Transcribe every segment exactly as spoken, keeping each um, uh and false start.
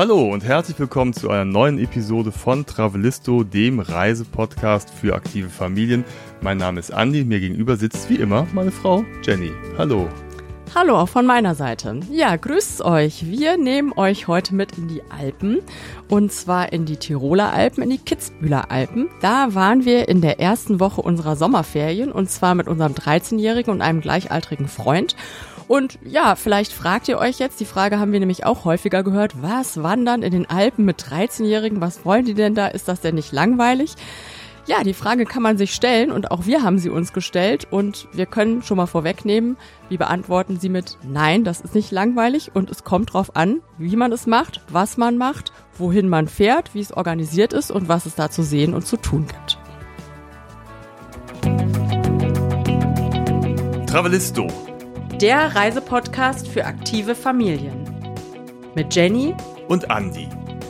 Hallo und herzlich willkommen zu einer neuen Episode von Travelisto, dem Reisepodcast für aktive Familien. Mein Name ist Andi, mir gegenüber sitzt wie immer meine Frau Jenny. Hallo. Hallo, auch von meiner Seite. Ja, grüßt euch. Wir nehmen euch heute mit in die Alpen und zwar in die Tiroler Alpen, in die Kitzbüheler Alpen. Da waren wir in der ersten Woche unserer Sommerferien und zwar mit unserem dreizehnjährigen und einem gleichaltrigen Freund. Und ja, vielleicht fragt ihr euch jetzt, die Frage haben wir nämlich auch häufiger gehört, was wandern in den Alpen mit dreizehnjährigen, was wollen die denn da, ist das denn nicht langweilig? Ja, die Frage kann man sich stellen und auch wir haben sie uns gestellt und wir können schon mal vorwegnehmen, wir beantworten sie mit Nein, das ist nicht langweilig und es kommt drauf an, wie man es macht, was man macht, wohin man fährt, wie es organisiert ist und was es da zu sehen und zu tun gibt. Travelisto, der Reisepodcast für aktive Familien. Mit Jenny und Andi.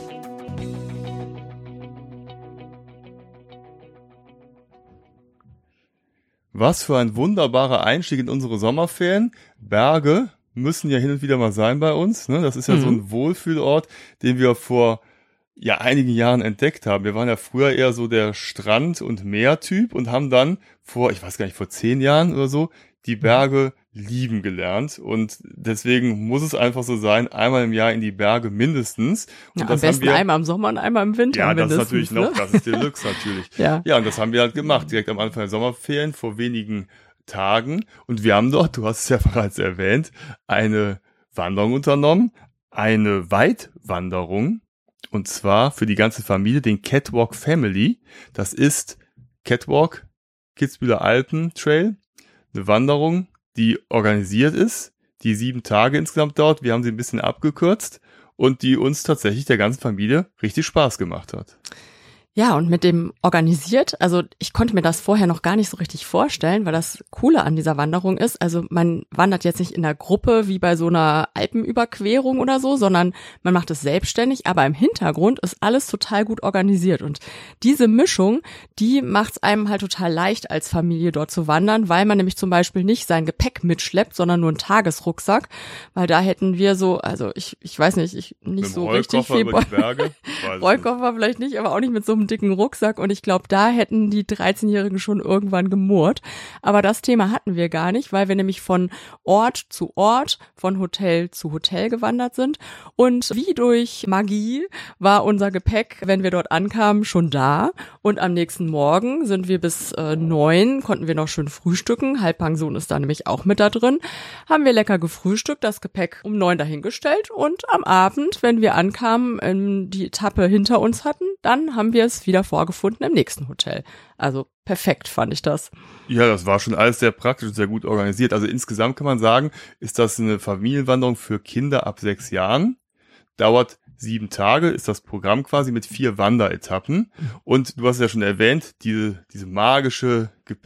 Was für ein wunderbarer Einstieg in unsere Sommerferien. Berge müssen ja hin und wieder mal sein bei uns. Ne? Das ist ja mhm. so ein Wohlfühlort, den wir vor ja einigen Jahren entdeckt haben. Wir waren ja früher eher so der Strand- und Meertyp und haben dann vor, ich weiß gar nicht, vor zehn Jahren oder so, die Berge lieben gelernt und deswegen muss es einfach so sein, einmal im Jahr in die Berge mindestens. Und ja, das am besten haben wir, einmal im Sommer und einmal im Winter. Ja, das ist natürlich ne? noch, das ist Deluxe natürlich. ja. ja, und das haben wir halt gemacht, direkt am Anfang der Sommerferien vor wenigen Tagen. Und wir haben dort, du hast es ja bereits erwähnt, eine Wanderung unternommen, eine Weitwanderung und zwar für die ganze Familie, den Catwalk Family. Das ist Catwalk Kitzbüheler Alpen Trail. Eine Wanderung, die organisiert ist, die sieben Tage insgesamt dauert. Wir haben sie ein bisschen abgekürzt und die uns tatsächlich der ganzen Familie richtig Spaß gemacht hat. Ja, und mit dem organisiert, also ich konnte mir das vorher noch gar nicht so richtig vorstellen, weil das Coole an dieser Wanderung ist, also man wandert jetzt nicht in einer Gruppe wie bei so einer Alpenüberquerung oder so, sondern man macht es selbstständig, aber im Hintergrund ist alles total gut organisiert und diese Mischung, die macht es einem halt total leicht als Familie dort zu wandern, weil man nämlich zum Beispiel nicht sein Gepäck mitschleppt, sondern nur einen Tagesrucksack, weil da hätten wir so, also ich ich weiß nicht, ich nicht so richtig viel über die Berge. Rollkoffer vielleicht nicht, aber auch nicht mit so einem dicken Rucksack und ich glaube, da hätten die dreizehnjährigen schon irgendwann gemurrt. Aber das Thema hatten wir gar nicht, weil wir nämlich von Ort zu Ort, von Hotel zu Hotel gewandert sind und wie durch Magie war unser Gepäck, wenn wir dort ankamen, schon da und am nächsten Morgen sind wir bis äh, neun, konnten wir noch schön frühstücken, Halbpension ist da nämlich auch mit da drin, haben wir lecker gefrühstückt, das Gepäck um neun dahingestellt und am Abend, wenn wir ankamen, ähm, die Etappe hinter uns hatten, dann haben wir es wieder vorgefunden im nächsten Hotel. Also perfekt fand ich das. Ja, das war schon alles sehr praktisch und sehr gut organisiert. Also insgesamt kann man sagen, ist das eine Familienwanderung für Kinder ab sechs Jahren. Dauert sieben Tage, ist das Programm quasi mit vier Wanderetappen. Und du hast ja schon erwähnt, diese, diese magische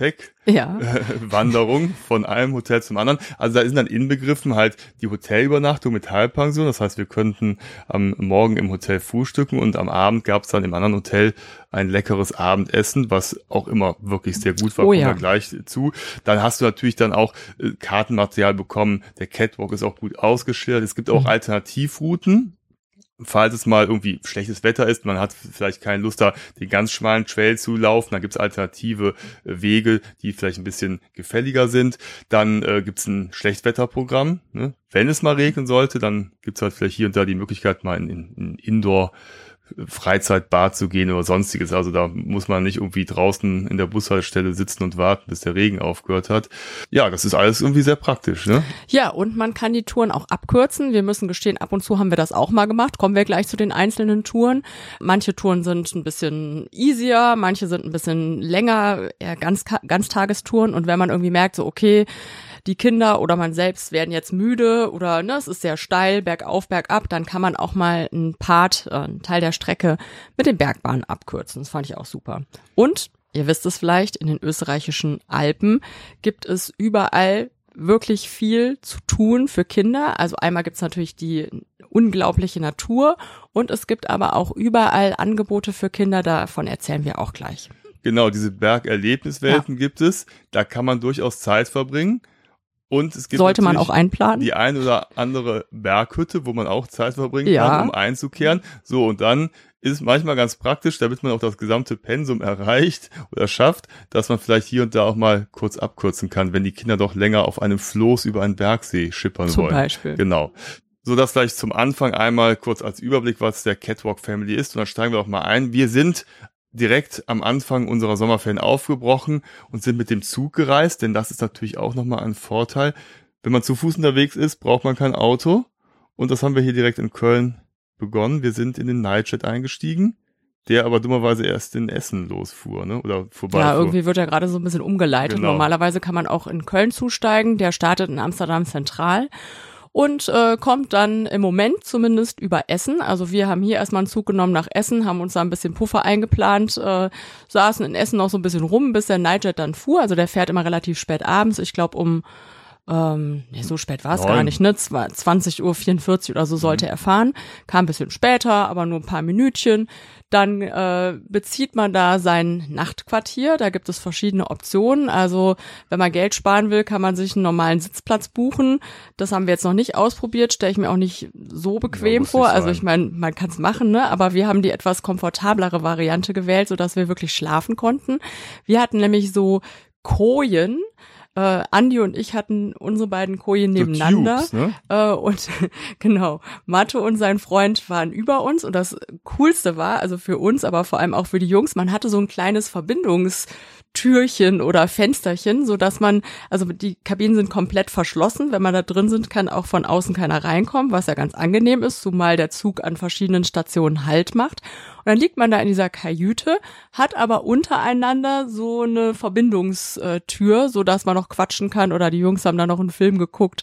Gepäckwanderung ja. äh, von einem Hotel zum anderen. Also da sind dann inbegriffen halt die Hotelübernachtung mit Halbpension. Das heißt, wir könnten am Morgen im Hotel frühstücken und am Abend gab es dann im anderen Hotel ein leckeres Abendessen, was auch immer wirklich sehr gut war. Oh, kommen ja. wir gleich zu. Dann hast du natürlich dann auch äh, Kartenmaterial bekommen. Der Catwalk ist auch gut ausgeschildert. Es gibt auch mhm. Alternativrouten. Falls es mal irgendwie schlechtes Wetter ist, man hat vielleicht keine Lust da, den ganz schmalen Trail zu laufen, dann gibt's alternative äh, Wege, die vielleicht ein bisschen gefälliger sind. Dann äh, gibt's ein Schlechtwetterprogramm. Ne? Wenn es mal regnen sollte, dann gibt's halt vielleicht hier und da die Möglichkeit, mal in, in, in Indoor Freizeitbad zu gehen oder sonstiges. Also da muss man nicht irgendwie draußen in der Bushaltestelle sitzen und warten, bis der Regen aufgehört hat. Ja, das ist alles irgendwie sehr praktisch, ne? Ja, und man kann die Touren auch abkürzen. Wir müssen gestehen, ab und zu haben wir das auch mal gemacht. Kommen wir gleich zu den einzelnen Touren. Manche Touren sind ein bisschen easier, manche sind ein bisschen länger, eher ganz Ganztagestouren. Und wenn man irgendwie merkt, so okay, die Kinder oder man selbst werden jetzt müde oder ne, es ist sehr steil, bergauf, bergab, dann kann man auch mal einen Part, äh, einen Teil der Strecke mit den Bergbahnen abkürzen. Das fand ich auch super. Und, ihr wisst es vielleicht, in den österreichischen Alpen gibt es überall wirklich viel zu tun für Kinder. Also einmal gibt's natürlich die unglaubliche Natur und es gibt aber auch überall Angebote für Kinder, davon erzählen wir auch gleich. Genau, diese Bergerlebniswelten ja. gibt es, da kann man durchaus Zeit verbringen. Und es gibt Sollte man auch einplanen. Die ein oder andere Berghütte, wo man auch Zeit verbringen ja. kann, um einzukehren. So, und dann ist es manchmal ganz praktisch, damit man auch das gesamte Pensum erreicht oder schafft, dass man vielleicht hier und da auch mal kurz abkürzen kann, wenn die Kinder doch länger auf einem Floß über einen Bergsee schippern zum wollen. Zum Beispiel. Genau. So, das vielleicht zum Anfang einmal kurz als Überblick, was der Catwalk Family ist. Und dann steigen wir auch mal ein. Wir sind direkt am Anfang unserer Sommerferien aufgebrochen und sind mit dem Zug gereist, denn das ist natürlich auch nochmal ein Vorteil. Wenn man zu Fuß unterwegs ist, braucht man kein Auto und das haben wir hier direkt in Köln begonnen. Wir sind in den Nightjet eingestiegen, der aber dummerweise erst in Essen losfuhr, ne? Oder vorbei. Ja, irgendwie wird er gerade so ein bisschen umgeleitet. Genau. Normalerweise kann man auch in Köln zusteigen, der startet in Amsterdam Zentral. Und äh, kommt dann im Moment zumindest über Essen. Also wir haben hier erstmal einen Zug genommen nach Essen, haben uns da ein bisschen Puffer eingeplant, äh, saßen in Essen noch so ein bisschen rum, bis der Nightjet dann fuhr. Also der fährt immer relativ spät abends. Ich glaube um, ähm, nee, so spät war es gar nicht, ne? zwanzig Uhr vierundvierzig oder so sollte mhm. er fahren. Kam ein bisschen später, aber nur ein paar Minütchen. Dann äh, bezieht man da sein Nachtquartier. Da gibt es verschiedene Optionen. Also wenn man Geld sparen will, kann man sich einen normalen Sitzplatz buchen. Das haben wir jetzt noch nicht ausprobiert, stelle ich mir auch nicht so bequem ja, vor. Also ich meine, man kann es machen, ne? Aber wir haben die etwas komfortablere Variante gewählt, sodass wir wirklich schlafen konnten. Wir hatten nämlich so Kojen. Äh, Andi und ich hatten unsere beiden Kojen nebeneinander. Tubes, ne? äh, und genau, Mathe und sein Freund waren über uns und das Coolste war, also für uns, aber vor allem auch für die Jungs, man hatte so ein kleines Verbindungstürchen oder Fensterchen, so dass man, also die Kabinen sind komplett verschlossen. Wenn man da drin sind, kann auch von außen keiner reinkommen, was ja ganz angenehm ist, zumal der Zug an verschiedenen Stationen Halt macht. Und dann liegt man da in dieser Kajüte, hat aber untereinander so eine Verbindungstür, so dass man noch quatschen kann oder die Jungs haben da noch einen Film geguckt.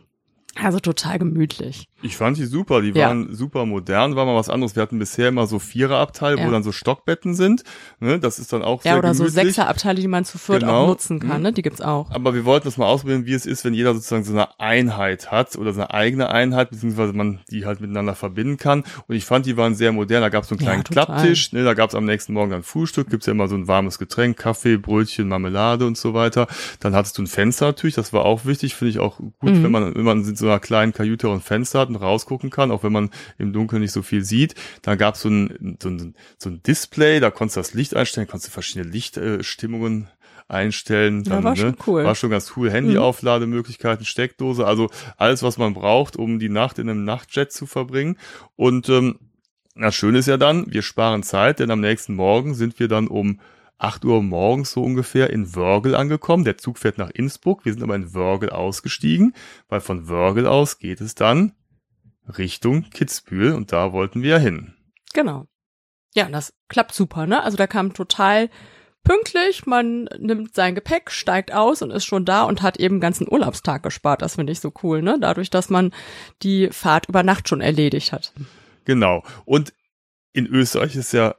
Also total gemütlich. Ich fand die super, die waren ja. super modern, war mal was anderes. Wir hatten bisher immer so Viererabteile, ja. wo dann so Stockbetten sind. Ne, das ist dann auch ja, sehr gemütlich. Ja, oder so Sechserabteile, die man zu viert genau. auch nutzen kann, ne? Die gibt's auch. Aber wir wollten das mal ausprobieren, wie es ist, wenn jeder sozusagen so eine Einheit hat oder so eine eigene Einheit, beziehungsweise man die halt miteinander verbinden kann. Und ich fand, die waren sehr modern. Da gab's so einen kleinen ja, Klapptisch, ne, da gab's am nächsten Morgen dann Frühstück, gibt's ja immer so ein warmes Getränk, Kaffee, Brötchen, Marmelade und so weiter. Dann hattest du ein Fenster natürlich, das war auch wichtig, finde ich auch gut, mhm. wenn man wenn man in so einer kleinen Kajüte auch ein Fenster hat und rausgucken kann, auch wenn man im Dunkeln nicht so viel sieht. Dann gab es so ein, so, ein, so ein Display, da konntest du das Licht einstellen, konntest du verschiedene Lichtstimmungen äh, einstellen. Dann, ja, war schon ne, cool. War schon ganz cool. Handyauflademöglichkeiten, Steckdose, also alles, was man braucht, um die Nacht in einem Nachtjet zu verbringen. Und ähm, das Schöne ist ja dann, wir sparen Zeit, denn am nächsten Morgen sind wir dann um acht Uhr morgens so ungefähr in Wörgl angekommen. Der Zug fährt nach Innsbruck. Wir sind aber in Wörgl ausgestiegen, weil von Wörgl aus geht es dann Richtung Kitzbühel und da wollten wir hin. Genau. Ja, das klappt super, ne? Also da kam total pünktlich, man nimmt sein Gepäck, steigt aus und ist schon da und hat eben einen ganzen Urlaubstag gespart. Das finde ich so cool, ne? Dadurch, dass man die Fahrt über Nacht schon erledigt hat. Genau. Und in Österreich ist ja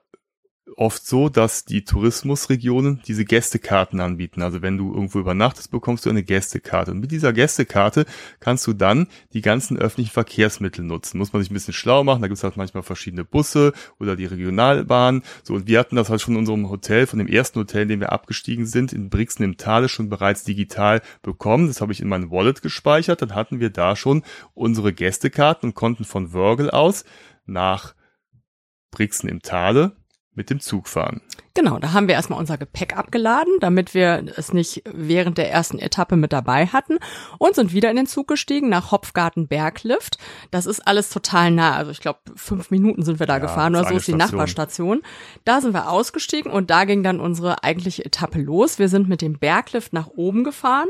oft so, dass die Tourismusregionen diese Gästekarten anbieten. Also wenn du irgendwo übernachtest, bekommst du eine Gästekarte. Und mit dieser Gästekarte kannst du dann die ganzen öffentlichen Verkehrsmittel nutzen. Muss man sich ein bisschen schlau machen. Da gibt es halt manchmal verschiedene Busse oder die Regionalbahn. So, und wir hatten das halt schon in unserem Hotel, von dem ersten Hotel, in dem wir abgestiegen sind, in Brixen im Thale schon bereits digital bekommen. Das habe ich in mein Wallet gespeichert. Dann hatten wir da schon unsere Gästekarten und konnten von Wörgl aus nach Brixen im Thale mit dem Zug fahren. Genau, da haben wir erstmal unser Gepäck abgeladen, damit wir es nicht während der ersten Etappe mit dabei hatten und sind wieder in den Zug gestiegen nach Hopfgarten Berglift. Das ist alles total nah, also ich glaube fünf Minuten sind wir da ja, gefahren oder so ist die Nachbarstation. Da sind wir ausgestiegen und da ging dann unsere eigentliche Etappe los. Wir sind mit dem Berglift nach oben gefahren.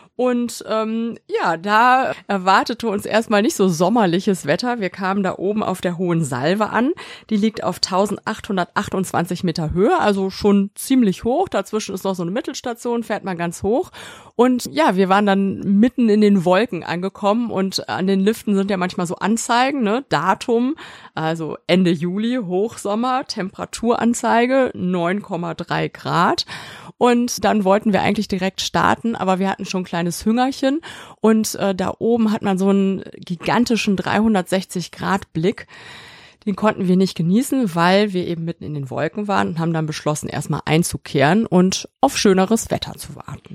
Und ähm, ja, da erwartete uns erstmal nicht so sommerliches Wetter. Wir kamen da oben auf der Hohen Salve an. Die liegt auf eintausendachthundertachtundzwanzig Meter Höhe, also schon ziemlich hoch. Dazwischen ist noch so eine Mittelstation, fährt man ganz hoch. Und ja, wir waren dann mitten in den Wolken angekommen und an den Liften sind ja manchmal so Anzeigen, ne? Datum, also Ende Juli, Hochsommer, Temperaturanzeige neun Komma drei Grad. Und dann wollten wir eigentlich direkt starten, aber wir hatten schon ein kleines Hüngerchen und äh, da oben hat man so einen gigantischen dreihundertsechzig Grad Blick. Den konnten wir nicht genießen, weil wir eben mitten in den Wolken waren und haben dann beschlossen, erstmal einzukehren und auf schöneres Wetter zu warten.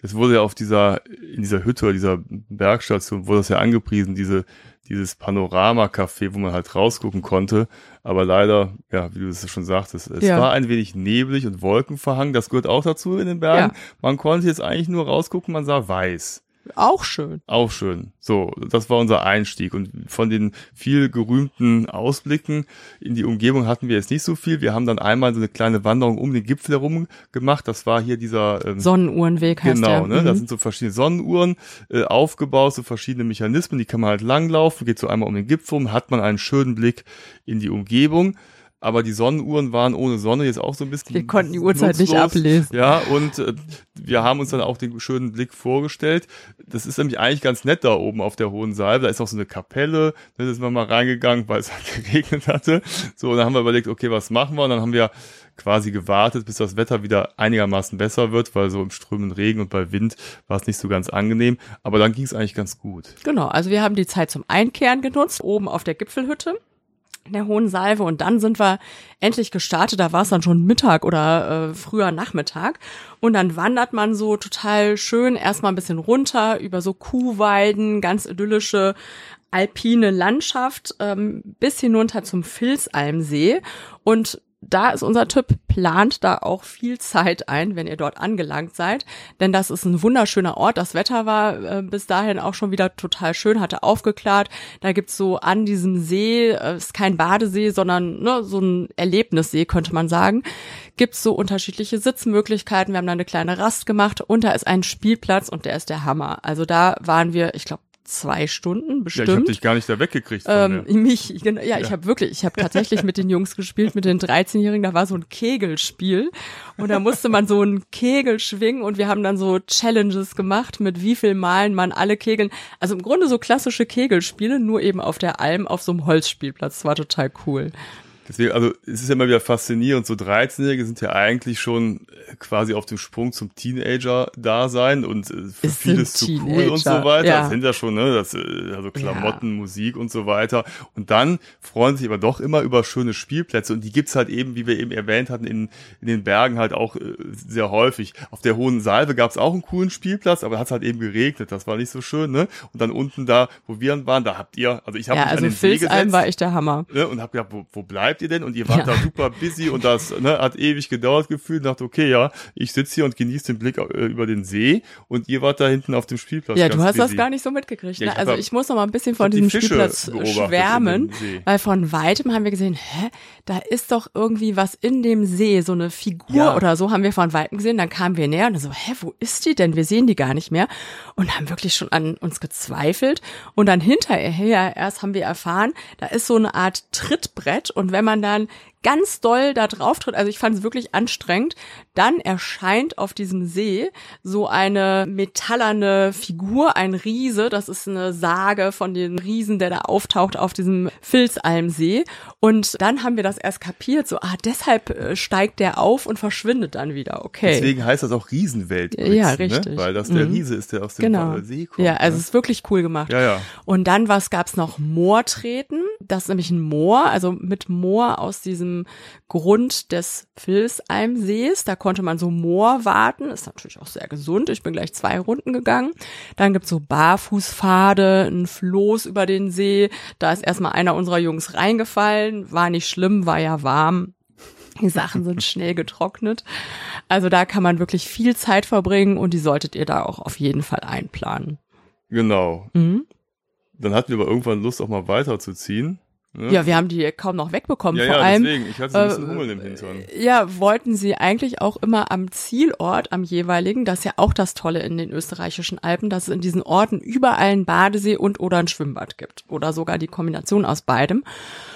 Es wurde ja auf dieser, in dieser Hütte oder dieser Bergstation, wurde das ja angepriesen, diese, dieses Panorama-Café, wo man halt rausgucken konnte. Aber leider, ja, wie du es schon sagtest, es ja. war ein wenig neblig und wolkenverhangen. Das gehört auch dazu in den Bergen. Ja. Man konnte jetzt eigentlich nur rausgucken, man sah weiß. Auch schön. Auch schön. So, das war unser Einstieg. Und von den viel gerühmten Ausblicken in die Umgebung hatten wir jetzt nicht so viel. Wir haben dann einmal so eine kleine Wanderung um den Gipfel herum gemacht. Das war hier dieser ähm, Sonnenuhrenweg heißt genau, der. Genau, ne? Mhm. Da sind so verschiedene Sonnenuhren äh, aufgebaut, so verschiedene Mechanismen. Die kann man halt langlaufen, geht so einmal um den Gipfel rum, hat man einen schönen Blick in die Umgebung. Aber die Sonnenuhren waren ohne Sonne jetzt auch so ein bisschen wir konnten die Uhrzeit nutzlos. nicht ablesen. Ja, und äh, wir haben uns dann auch den schönen Blick vorgestellt. Das ist nämlich eigentlich ganz nett da oben auf der Hohen Salbe. Da ist auch so eine Kapelle. Da sind wir mal reingegangen, weil es halt geregnet hatte. So, und dann haben wir überlegt, okay, was machen wir? Und dann haben wir quasi gewartet, bis das Wetter wieder einigermaßen besser wird, weil so im strömenden Regen und bei Wind war es nicht so ganz angenehm. Aber dann ging es eigentlich ganz gut. Genau, also wir haben die Zeit zum Einkehren genutzt, oben auf der Gipfelhütte in der Hohen Salve, und dann sind wir endlich gestartet, da war es dann schon Mittag oder äh, früher Nachmittag, und dann wandert man so total schön erstmal ein bisschen runter über so Kuhweiden, ganz idyllische alpine Landschaft, ähm, bis hinunter zum Vilsalmsee, und da ist unser Tipp, plant da auch viel Zeit ein, wenn ihr dort angelangt seid, denn das ist ein wunderschöner Ort. Das Wetter war äh, bis dahin auch schon wieder total schön, hatte aufgeklärt. Da gibt's so an diesem See, äh, ist kein Badesee, sondern ne, so ein Erlebnissee, könnte man sagen, gibt's so unterschiedliche Sitzmöglichkeiten. Wir haben da eine kleine Rast gemacht, und da ist ein Spielplatz, und der ist der Hammer. Also da waren wir, ich glaube, zwei Stunden bestimmt. Ja, ich habe dich gar nicht da weggekriegt. Ähm, mich, genau, ja, ja, ich habe wirklich, ich habe tatsächlich mit den Jungs gespielt, mit den dreizehnjährigen, da war so ein Kegelspiel, und da musste man so einen Kegel schwingen, und wir haben dann so Challenges gemacht, mit wie viel Malen man alle Kegeln, also im Grunde so klassische Kegelspiele, nur eben auf der Alm, auf so einem Holzspielplatz. Das war total cool. Deswegen, also es ist ja immer wieder faszinierend, so dreizehnjährige sind ja eigentlich schon quasi auf dem Sprung zum Teenager-Dasein und äh, für es vieles zu Teenager, cool und so weiter. Ja. Das sind ja schon, ne, das, also Klamotten, ja. Musik und so weiter. Und dann freuen sich aber doch immer über schöne Spielplätze, und die gibt's halt eben, wie wir eben erwähnt hatten, in, in den Bergen halt auch äh, sehr häufig. Auf der Hohen Salve gab's auch einen coolen Spielplatz, aber hat's halt eben geregnet, das war nicht so schön, ne? Und dann unten da, wo wir waren, da habt ihr, also ich habe ja, mich also an den See gesetzt, war echt der Hammer. Ne, und hab gedacht, wo, wo bleibt ihr denn? Und ihr wart ja. da super busy, und das ne, hat ewig gedauert gefühlt. Und dachte, okay, ja, ich sitze hier und genieße den Blick äh, über den See, und ihr wart da hinten auf dem Spielplatz. Ja, ganz du hast busy. das gar nicht so mitgekriegt. Ja, Ne? ich Also hab, ich muss noch mal ein bisschen von diesem Spielplatz schwärmen, weil von weitem haben wir gesehen, hä, da ist doch irgendwie was in dem See, so eine Figur ja. oder so haben wir von weitem gesehen. Dann kamen wir näher und so, hä, wo ist die denn? Wir sehen die gar nicht mehr, und haben wirklich schon an uns gezweifelt. Und dann hinterher erst haben wir erfahren, da ist so eine Art Trittbrett, und wenn man dann ganz doll da drauf tritt, also ich fand es wirklich anstrengend, dann erscheint auf diesem See so eine metallerne Figur, ein Riese, das ist eine Sage von den Riesen, der da auftaucht auf diesem Vilsalmsee, und dann haben wir das erst kapiert, so, ah, deshalb steigt der auf und verschwindet dann wieder, okay. Deswegen heißt das auch Riesenwelt. Ja, richtig. Ne? Weil das der mhm. Riese ist, der aus dem genau. See kommt. Ja, also ne? es ist wirklich cool gemacht. Ja, ja. Und dann was gab's noch? Moortreten, das ist nämlich ein Moor, also mit Moor aus diesem Grund des Vilsalmsees. Da konnte man so Moor warten. Ist natürlich auch sehr gesund. Ich bin gleich zwei Runden gegangen. Dann gibt's so Barfußpfade, ein Floß über den See. Da ist erstmal einer unserer Jungs reingefallen. War nicht schlimm, war ja warm. Die Sachen sind schnell getrocknet. Also da kann man wirklich viel Zeit verbringen, und die solltet ihr da auch auf jeden Fall einplanen. Genau. Mhm. Dann hatten wir aber irgendwann Lust, auch mal weiterzuziehen. Ne? Ja, wir haben die kaum noch wegbekommen. Ja, Vor ja, allem, deswegen. Ich hatte so ein bisschen äh, Hummeln im Hintern. Ja, wollten sie eigentlich auch immer am Zielort, am jeweiligen, das ist ja auch das Tolle in den österreichischen Alpen, dass es in diesen Orten überall einen Badesee und oder ein Schwimmbad gibt. Oder sogar die Kombination aus beidem.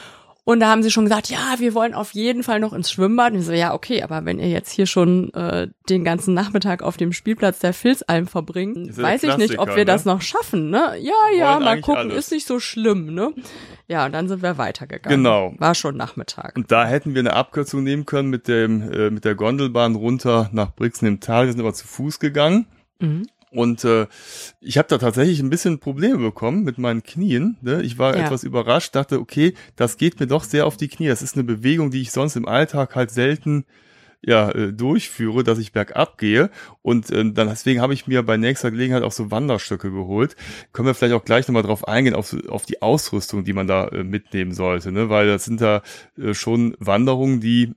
Und da haben sie schon gesagt, ja, wir wollen auf jeden Fall noch ins Schwimmbad. Und ich so, ja, okay, aber wenn ihr jetzt hier schon äh, den ganzen Nachmittag auf dem Spielplatz der Vilsalm verbringt, weiß ich nicht, ob wir ne? das noch schaffen, ne? Ja, ja, wollen mal gucken, alles. Ist nicht so schlimm, ne? Ja, und dann sind wir weitergegangen. Genau. War schon Nachmittag. Und da hätten wir eine Abkürzung nehmen können mit dem äh, mit der Gondelbahn runter nach Brixen im Tal. Wir sind aber zu Fuß gegangen. Mhm. Und äh, ich habe da tatsächlich ein bisschen Probleme bekommen mit meinen Knien. Ne? Ich war ja. etwas überrascht, dachte, okay, das geht mir doch sehr auf die Knie. Das ist eine Bewegung, die ich sonst im Alltag halt selten ja äh, durchführe, dass ich bergab gehe. Und äh, dann deswegen habe ich mir bei nächster Gelegenheit auch so Wanderstöcke geholt. Können wir vielleicht auch gleich nochmal drauf eingehen, auf, auf die Ausrüstung, die man da äh, mitnehmen sollte, ne? Weil das sind da äh, schon Wanderungen, die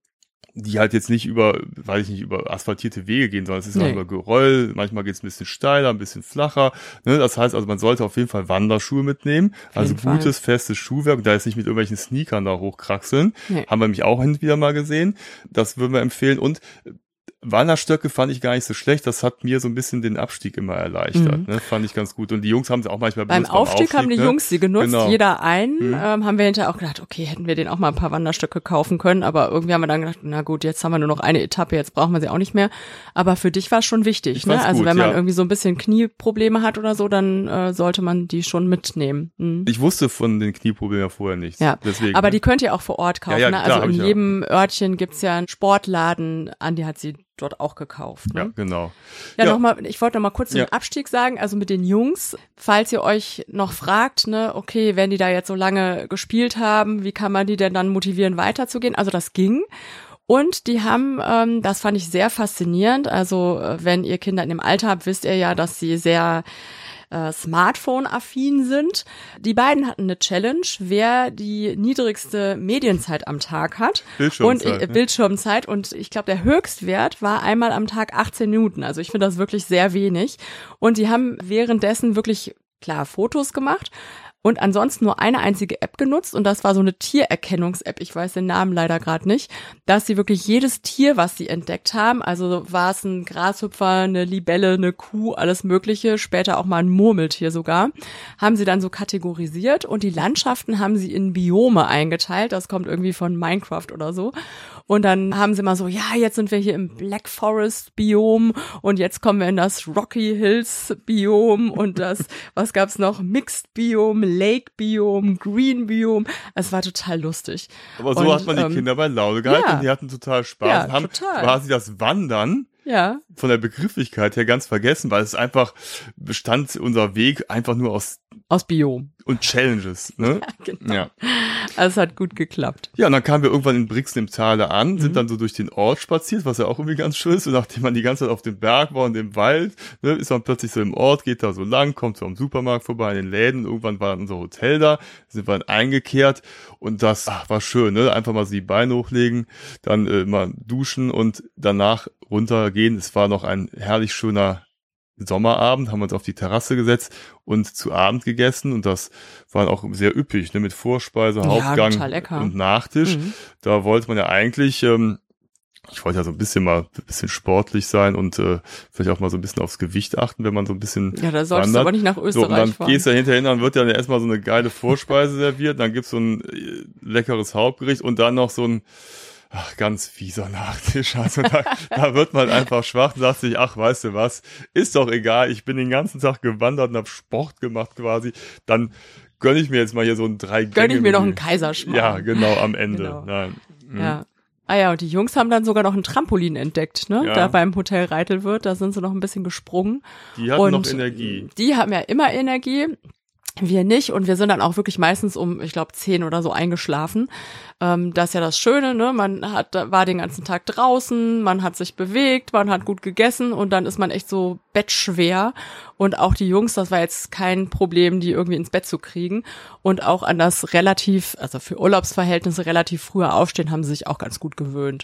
die halt jetzt nicht über, weiß ich nicht, über asphaltierte Wege gehen, sondern es ist nee. manchmal Geröll, manchmal geht es ein bisschen steiler, ein bisschen flacher. Ne? Das heißt also, man sollte auf jeden Fall Wanderschuhe mitnehmen, also gutes, Fall. festes Schuhwerk, da jetzt nicht mit irgendwelchen Sneakern da hochkraxeln. Nee. Haben wir mich auch hin und wieder mal gesehen. Das würden wir empfehlen. Und Wanderstöcke fand ich gar nicht so schlecht. Das hat mir so ein bisschen den Abstieg immer erleichtert. Mhm. Ne? Fand ich ganz gut. Und die Jungs haben es auch manchmal beim benutzt. Aufstieg, beim Aufstieg haben die ne? Jungs sie genutzt, genau. jeder einen. Mhm. Ähm, haben wir hinterher auch gedacht, okay, hätten wir denen auch mal ein paar Wanderstöcke kaufen können. Aber irgendwie haben wir dann gedacht, na gut, jetzt haben wir nur noch eine Etappe, jetzt brauchen wir sie auch nicht mehr. Aber für dich war es schon wichtig. Ne? Also gut, wenn man ja. irgendwie so ein bisschen Knieprobleme hat oder so, dann äh, sollte man die schon mitnehmen. Mhm. Ich wusste von den Knieproblemen ja vorher nichts. Ja. Deswegen, aber ne? die könnt ihr auch vor Ort kaufen. Ja, ja, ne? klar, Also in jedem ja. Örtchen gibt's ja einen Sportladen. Andi hat sie dort auch gekauft. Ne? Ja, genau. Ja, ja. nochmal, ich wollte noch mal kurz ja. den Abstieg sagen, also mit den Jungs, falls ihr euch noch fragt, ne, okay, wenn die da jetzt so lange gespielt haben, wie kann man die denn dann motivieren, weiterzugehen? Also das ging. Und die haben, ähm, das fand ich sehr faszinierend, also wenn ihr Kinder in dem Alter habt, wisst ihr ja, dass sie sehr äh, Smartphone-affin sind. Die beiden hatten eine Challenge, wer die niedrigste Medienzeit am Tag hat. Bildschirmzeit. Und, äh, ne? Bildschirmzeit. Und ich glaube, der Höchstwert war einmal am Tag achtzehn Minuten. Also ich finde das wirklich sehr wenig. Und die haben währenddessen wirklich, klar, Fotos gemacht. Und ansonsten nur eine einzige App genutzt und das war so eine Tiererkennungs-App, ich weiß den Namen leider gerade nicht, dass sie wirklich jedes Tier, was sie entdeckt haben, also war es ein Grashüpfer, eine Libelle, eine Kuh, alles mögliche, später auch mal ein Murmeltier sogar, haben sie dann so kategorisiert und die Landschaften haben sie in Biome eingeteilt, das kommt irgendwie von Minecraft oder so. Und dann haben sie mal so, ja, jetzt sind wir hier im Black Forest Biom und jetzt kommen wir in das Rocky Hills Biom und das, was gab's noch, Mixed Biom, Lake Biom, Green Biom. Es war total lustig. Aber so und, hat man die ähm, Kinder bei Laune gehalten ja. und die hatten total Spaß Ja, und haben total. quasi das Wandern ja. von der Begrifflichkeit her ganz vergessen, weil es einfach bestand unser Weg einfach nur aus aus Biom und Challenges, ne? Ja, genau. Ja. Also es hat gut geklappt. Ja, und dann kamen wir irgendwann in Brixen im Tale an, sind Mhm. dann so durch den Ort spaziert, was ja auch irgendwie ganz schön ist. Und nachdem man die ganze Zeit auf dem Berg war und im Wald, ne, ist man plötzlich so im Ort, geht da so lang, kommt so am Supermarkt vorbei, in den Läden. Irgendwann war dann unser Hotel da, sind wir dann eingekehrt und das ach, war schön, ne? Einfach mal so die Beine hochlegen, dann äh, mal duschen und danach runtergehen. Es war noch ein herrlich schöner Sommerabend, haben wir uns auf die Terrasse gesetzt und zu Abend gegessen und das war auch sehr üppig, ne, mit Vorspeise, Hauptgang total lecker. und Nachtisch. Mhm. Da wollte man ja eigentlich, ähm, ich wollte ja so ein bisschen mal ein bisschen sportlich sein und äh, vielleicht auch mal so ein bisschen aufs Gewicht achten, wenn man so ein bisschen Ja, da solltest du aber nicht nach Österreich so, und dann fahren. gehst du ja hinterher hin, dann wird ja erstmal so eine geile Vorspeise serviert, dann gibt's so ein äh, leckeres Hauptgericht und dann noch so ein ach, ganz fieser Nachtisch. Also da, da wird man einfach schwach und sagt sich, ach, weißt du was, ist doch egal, ich bin den ganzen Tag gewandert und habe Sport gemacht quasi, dann gönne ich mir jetzt mal hier so ein drei Gänge. Gönne ich mir noch einen Kaiserschmarrn. Ja, genau, am Ende. Genau. Nein. Mhm. Ja. Ah ja, und die Jungs haben dann sogar noch ein Trampolin entdeckt, ne? Ja. Da beim Hotel Reitelwirt, da sind sie noch ein bisschen gesprungen. Die hatten und noch Energie. Die haben ja immer Energie. Wir nicht und wir sind dann auch wirklich meistens um, ich glaube, zehn oder so eingeschlafen. Ähm, das ist ja das Schöne, ne? Man hat, war den ganzen Tag draußen, man hat sich bewegt, man hat gut gegessen und dann ist man echt so bettschwer. Und auch die Jungs, das war jetzt kein Problem, die irgendwie ins Bett zu kriegen. Und auch an das relativ, also für Urlaubsverhältnisse relativ früher Aufstehen, haben sie sich auch ganz gut gewöhnt.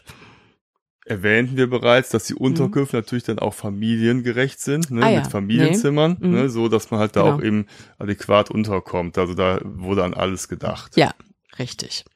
Erwähnten wir bereits, dass die Unterkünfte mhm. natürlich dann auch familiengerecht sind, ne, ah, ja. mit Familienzimmern, nee. ne, mhm. so dass man halt da genau. auch eben adäquat unterkommt. Also da wurde an alles gedacht. Ja, richtig.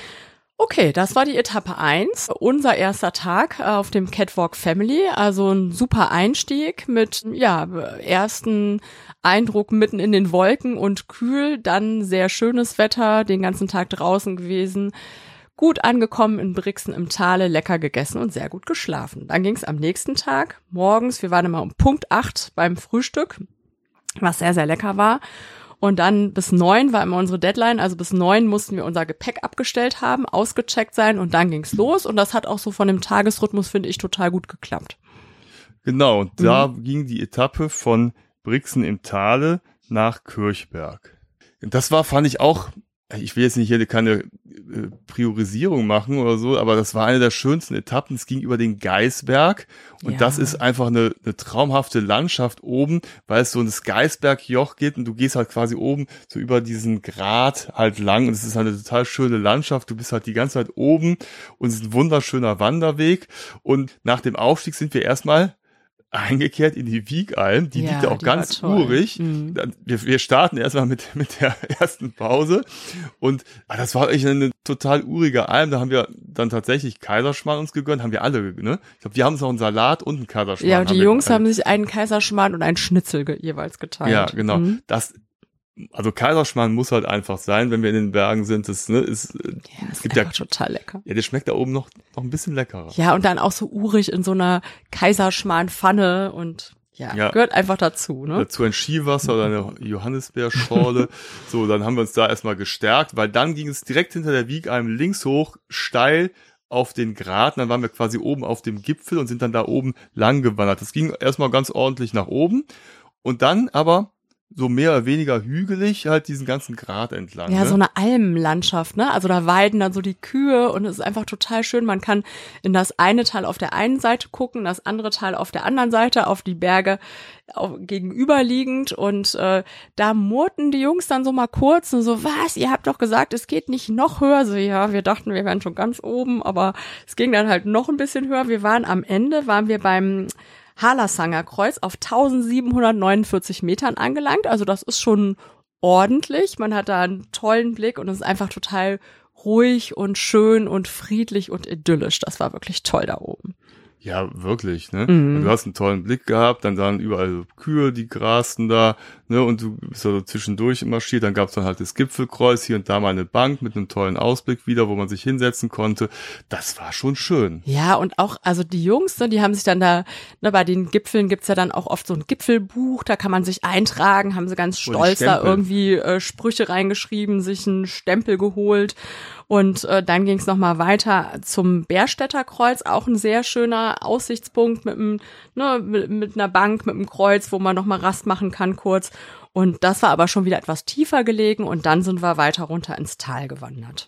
Okay, das war die Etappe eins, unser erster Tag auf dem Catwalk Family, also ein super Einstieg mit, ja, ersten Eindruck mitten in den Wolken und kühl, dann sehr schönes Wetter, den ganzen Tag draußen gewesen, gut angekommen in Brixen im Tale, lecker gegessen und sehr gut geschlafen. Dann ging es am nächsten Tag morgens, wir waren immer um Punkt acht beim Frühstück, was sehr, sehr lecker war. Und dann bis neun war immer unsere Deadline, also bis neun mussten wir unser Gepäck abgestellt haben, ausgecheckt sein und dann ging's los. Und das hat auch so von dem Tagesrhythmus, finde ich, total gut geklappt. Genau, und da Mhm. ging die Etappe von Brixen im Tale nach Kirchberg. Das war, fand ich auch ich will jetzt nicht hier keine Priorisierung machen oder so, aber das war eine der schönsten Etappen. Es ging über den Geißberg und ja. das ist einfach eine, eine traumhafte Landschaft oben, weil es so ein Geißbergjoch geht und du gehst halt quasi oben so über diesen Grat halt lang und es ist halt eine total schöne Landschaft. Du bist halt die ganze Zeit oben und es ist ein wunderschöner Wanderweg und nach dem Aufstieg sind wir erstmal eingekehrt in die Wiegalm, die ja, liegt ja auch ganz urig. Mhm. Wir, wir starten erstmal mit mit der ersten Pause und ah, das war echt eine total urige Alm. Da haben wir dann tatsächlich Kaiserschmarrn uns gegönnt, haben wir alle, ne? Ich glaube, wir haben uns noch einen Salat und einen Kaiserschmarrn. Ja, und die haben Jungs wir, haben sich einen Kaiserschmarrn und einen Schnitzel ge- jeweils geteilt. Ja, genau. Mhm. Das Also Kaiserschmarrn muss halt einfach sein, wenn wir in den Bergen sind. Das, ne, ist, ja, es ist gibt ja total lecker. Ja, der schmeckt da oben noch noch ein bisschen leckerer. Ja, und dann auch so urig in so einer Kaiserschmarrn-Pfanne und ja, ja, gehört einfach dazu, ne? Dazu ein Skiwasser oder eine Johannisbeerschorle. So, dann haben wir uns da erstmal gestärkt, weil dann ging es direkt hinter der Wiegalm links hoch, steil auf den Grat. Und dann waren wir quasi oben auf dem Gipfel und sind dann da oben lang gewandert. Das ging erstmal ganz ordentlich nach oben und dann aber so mehr oder weniger hügelig halt diesen ganzen Grat entlang. Ja, ne? so eine Almlandschaft, ne? Also da weiden dann so die Kühe und es ist einfach total schön. Man kann in das eine Tal auf der einen Seite gucken, das andere Tal auf der anderen Seite, auf die Berge auch gegenüberliegend und äh, da murrten die Jungs dann so mal kurz und so, was, ihr habt doch gesagt, es geht nicht noch höher. So, ja, wir dachten, wir wären schon ganz oben, aber es ging dann halt noch ein bisschen höher. Wir waren am Ende, waren wir beim Harlasanger Kreuz auf eintausendsiebenhundertneunundvierzig Metern angelangt. Also das ist schon ordentlich. Man hat da einen tollen Blick und es ist einfach total ruhig und schön und friedlich und idyllisch. Das war wirklich toll da oben. Ja, wirklich, ne? Mhm. Du hast einen tollen Blick gehabt, dann waren überall so Kühe, die grasten da, ne? Und du bist da so zwischendurch marschiert, dann gab's dann halt das Gipfelkreuz, hier und da mal eine Bank mit einem tollen Ausblick wieder, wo man sich hinsetzen konnte. Das war schon schön. Ja, und auch, also die Jungs, ne, die haben sich dann da, ne, bei den Gipfeln gibt's ja dann auch oft so ein Gipfelbuch, da kann man sich eintragen, haben sie ganz stolz da irgendwie äh, Sprüche reingeschrieben, sich einen Stempel geholt. Und äh, dann ging es nochmal weiter zum Bärstädter Kreuz, auch ein sehr schöner Aussichtspunkt mit, einem, ne, mit, mit einer Bank, mit einem Kreuz, wo man nochmal Rast machen kann kurz. Und das war aber schon wieder etwas tiefer gelegen und dann sind wir weiter runter ins Tal gewandert.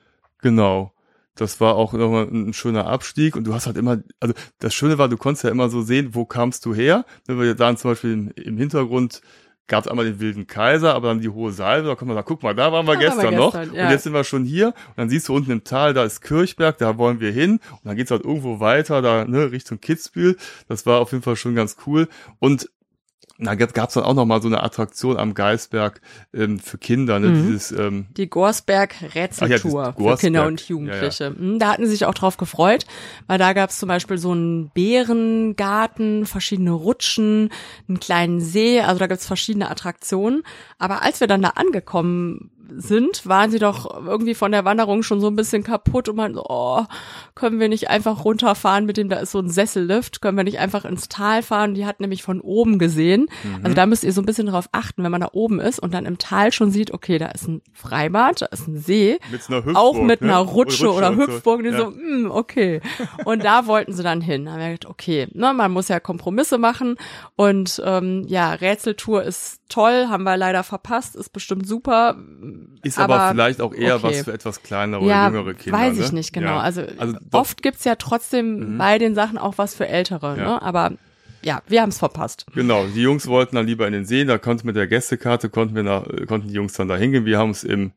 Genau. Das war auch nochmal ein schöner Abstieg und du hast halt immer, also das Schöne war, du konntest ja immer so sehen, wo kamst du her. Wir sahen zum Beispiel im, im Hintergrund gab es einmal den Wilden Kaiser, aber dann die Hohe Salve, da kommt man sagen, guck mal, da waren wir da gestern, waren wir noch gestern, ja. Und jetzt sind wir schon hier und dann siehst du unten im Tal, da ist Kirchberg, da wollen wir hin und dann geht's halt irgendwo weiter, da ne Richtung Kitzbühel. Das war auf jeden Fall schon ganz cool und da gab es dann auch noch mal so eine Attraktion am Geißberg ähm, für Kinder, ne? Mhm. Dieses ähm, die Gorsberg-Rätseltour ja, für Kinder und Jugendliche. Ja, ja. Da hatten sie sich auch drauf gefreut, weil da gab es zum Beispiel so einen Bärengarten, verschiedene Rutschen, einen kleinen See, also da gibt es verschiedene Attraktionen. Aber als wir dann da angekommen sind, waren sie doch irgendwie von der Wanderung schon so ein bisschen kaputt und meinten so, oh, können wir nicht einfach runterfahren mit dem, da ist so ein Sessellift, können wir nicht einfach ins Tal fahren? Die hat nämlich von oben gesehen. Mhm. Also da müsst ihr so ein bisschen drauf achten, wenn man da oben ist und dann im Tal schon sieht, okay, da ist ein Freibad, da ist ein See, mit einer Hüpfburg, auch mit ne? einer Rutsche, Rutsche oder so. Hüpfburg. Und die ja. so, mh, okay. Und da wollten sie dann hin. Da haben wir gedacht, okay, ne, man muss ja Kompromisse machen und ähm, ja, Rätseltour ist toll, haben wir leider verpasst, ist bestimmt super. Ist aber, aber vielleicht auch eher okay. was für etwas kleinere ja, oder jüngere Kinder. Weiß ich ne? nicht genau. Ja. Also, also oft gibt's ja trotzdem mhm. bei den Sachen auch was für Ältere, ja. ne? Aber ja, wir haben's verpasst. Genau, die Jungs wollten dann lieber in den See, da konnten mit der Gästekarte konnten wir nach, konnten die Jungs dann da hingehen. Wir haben es im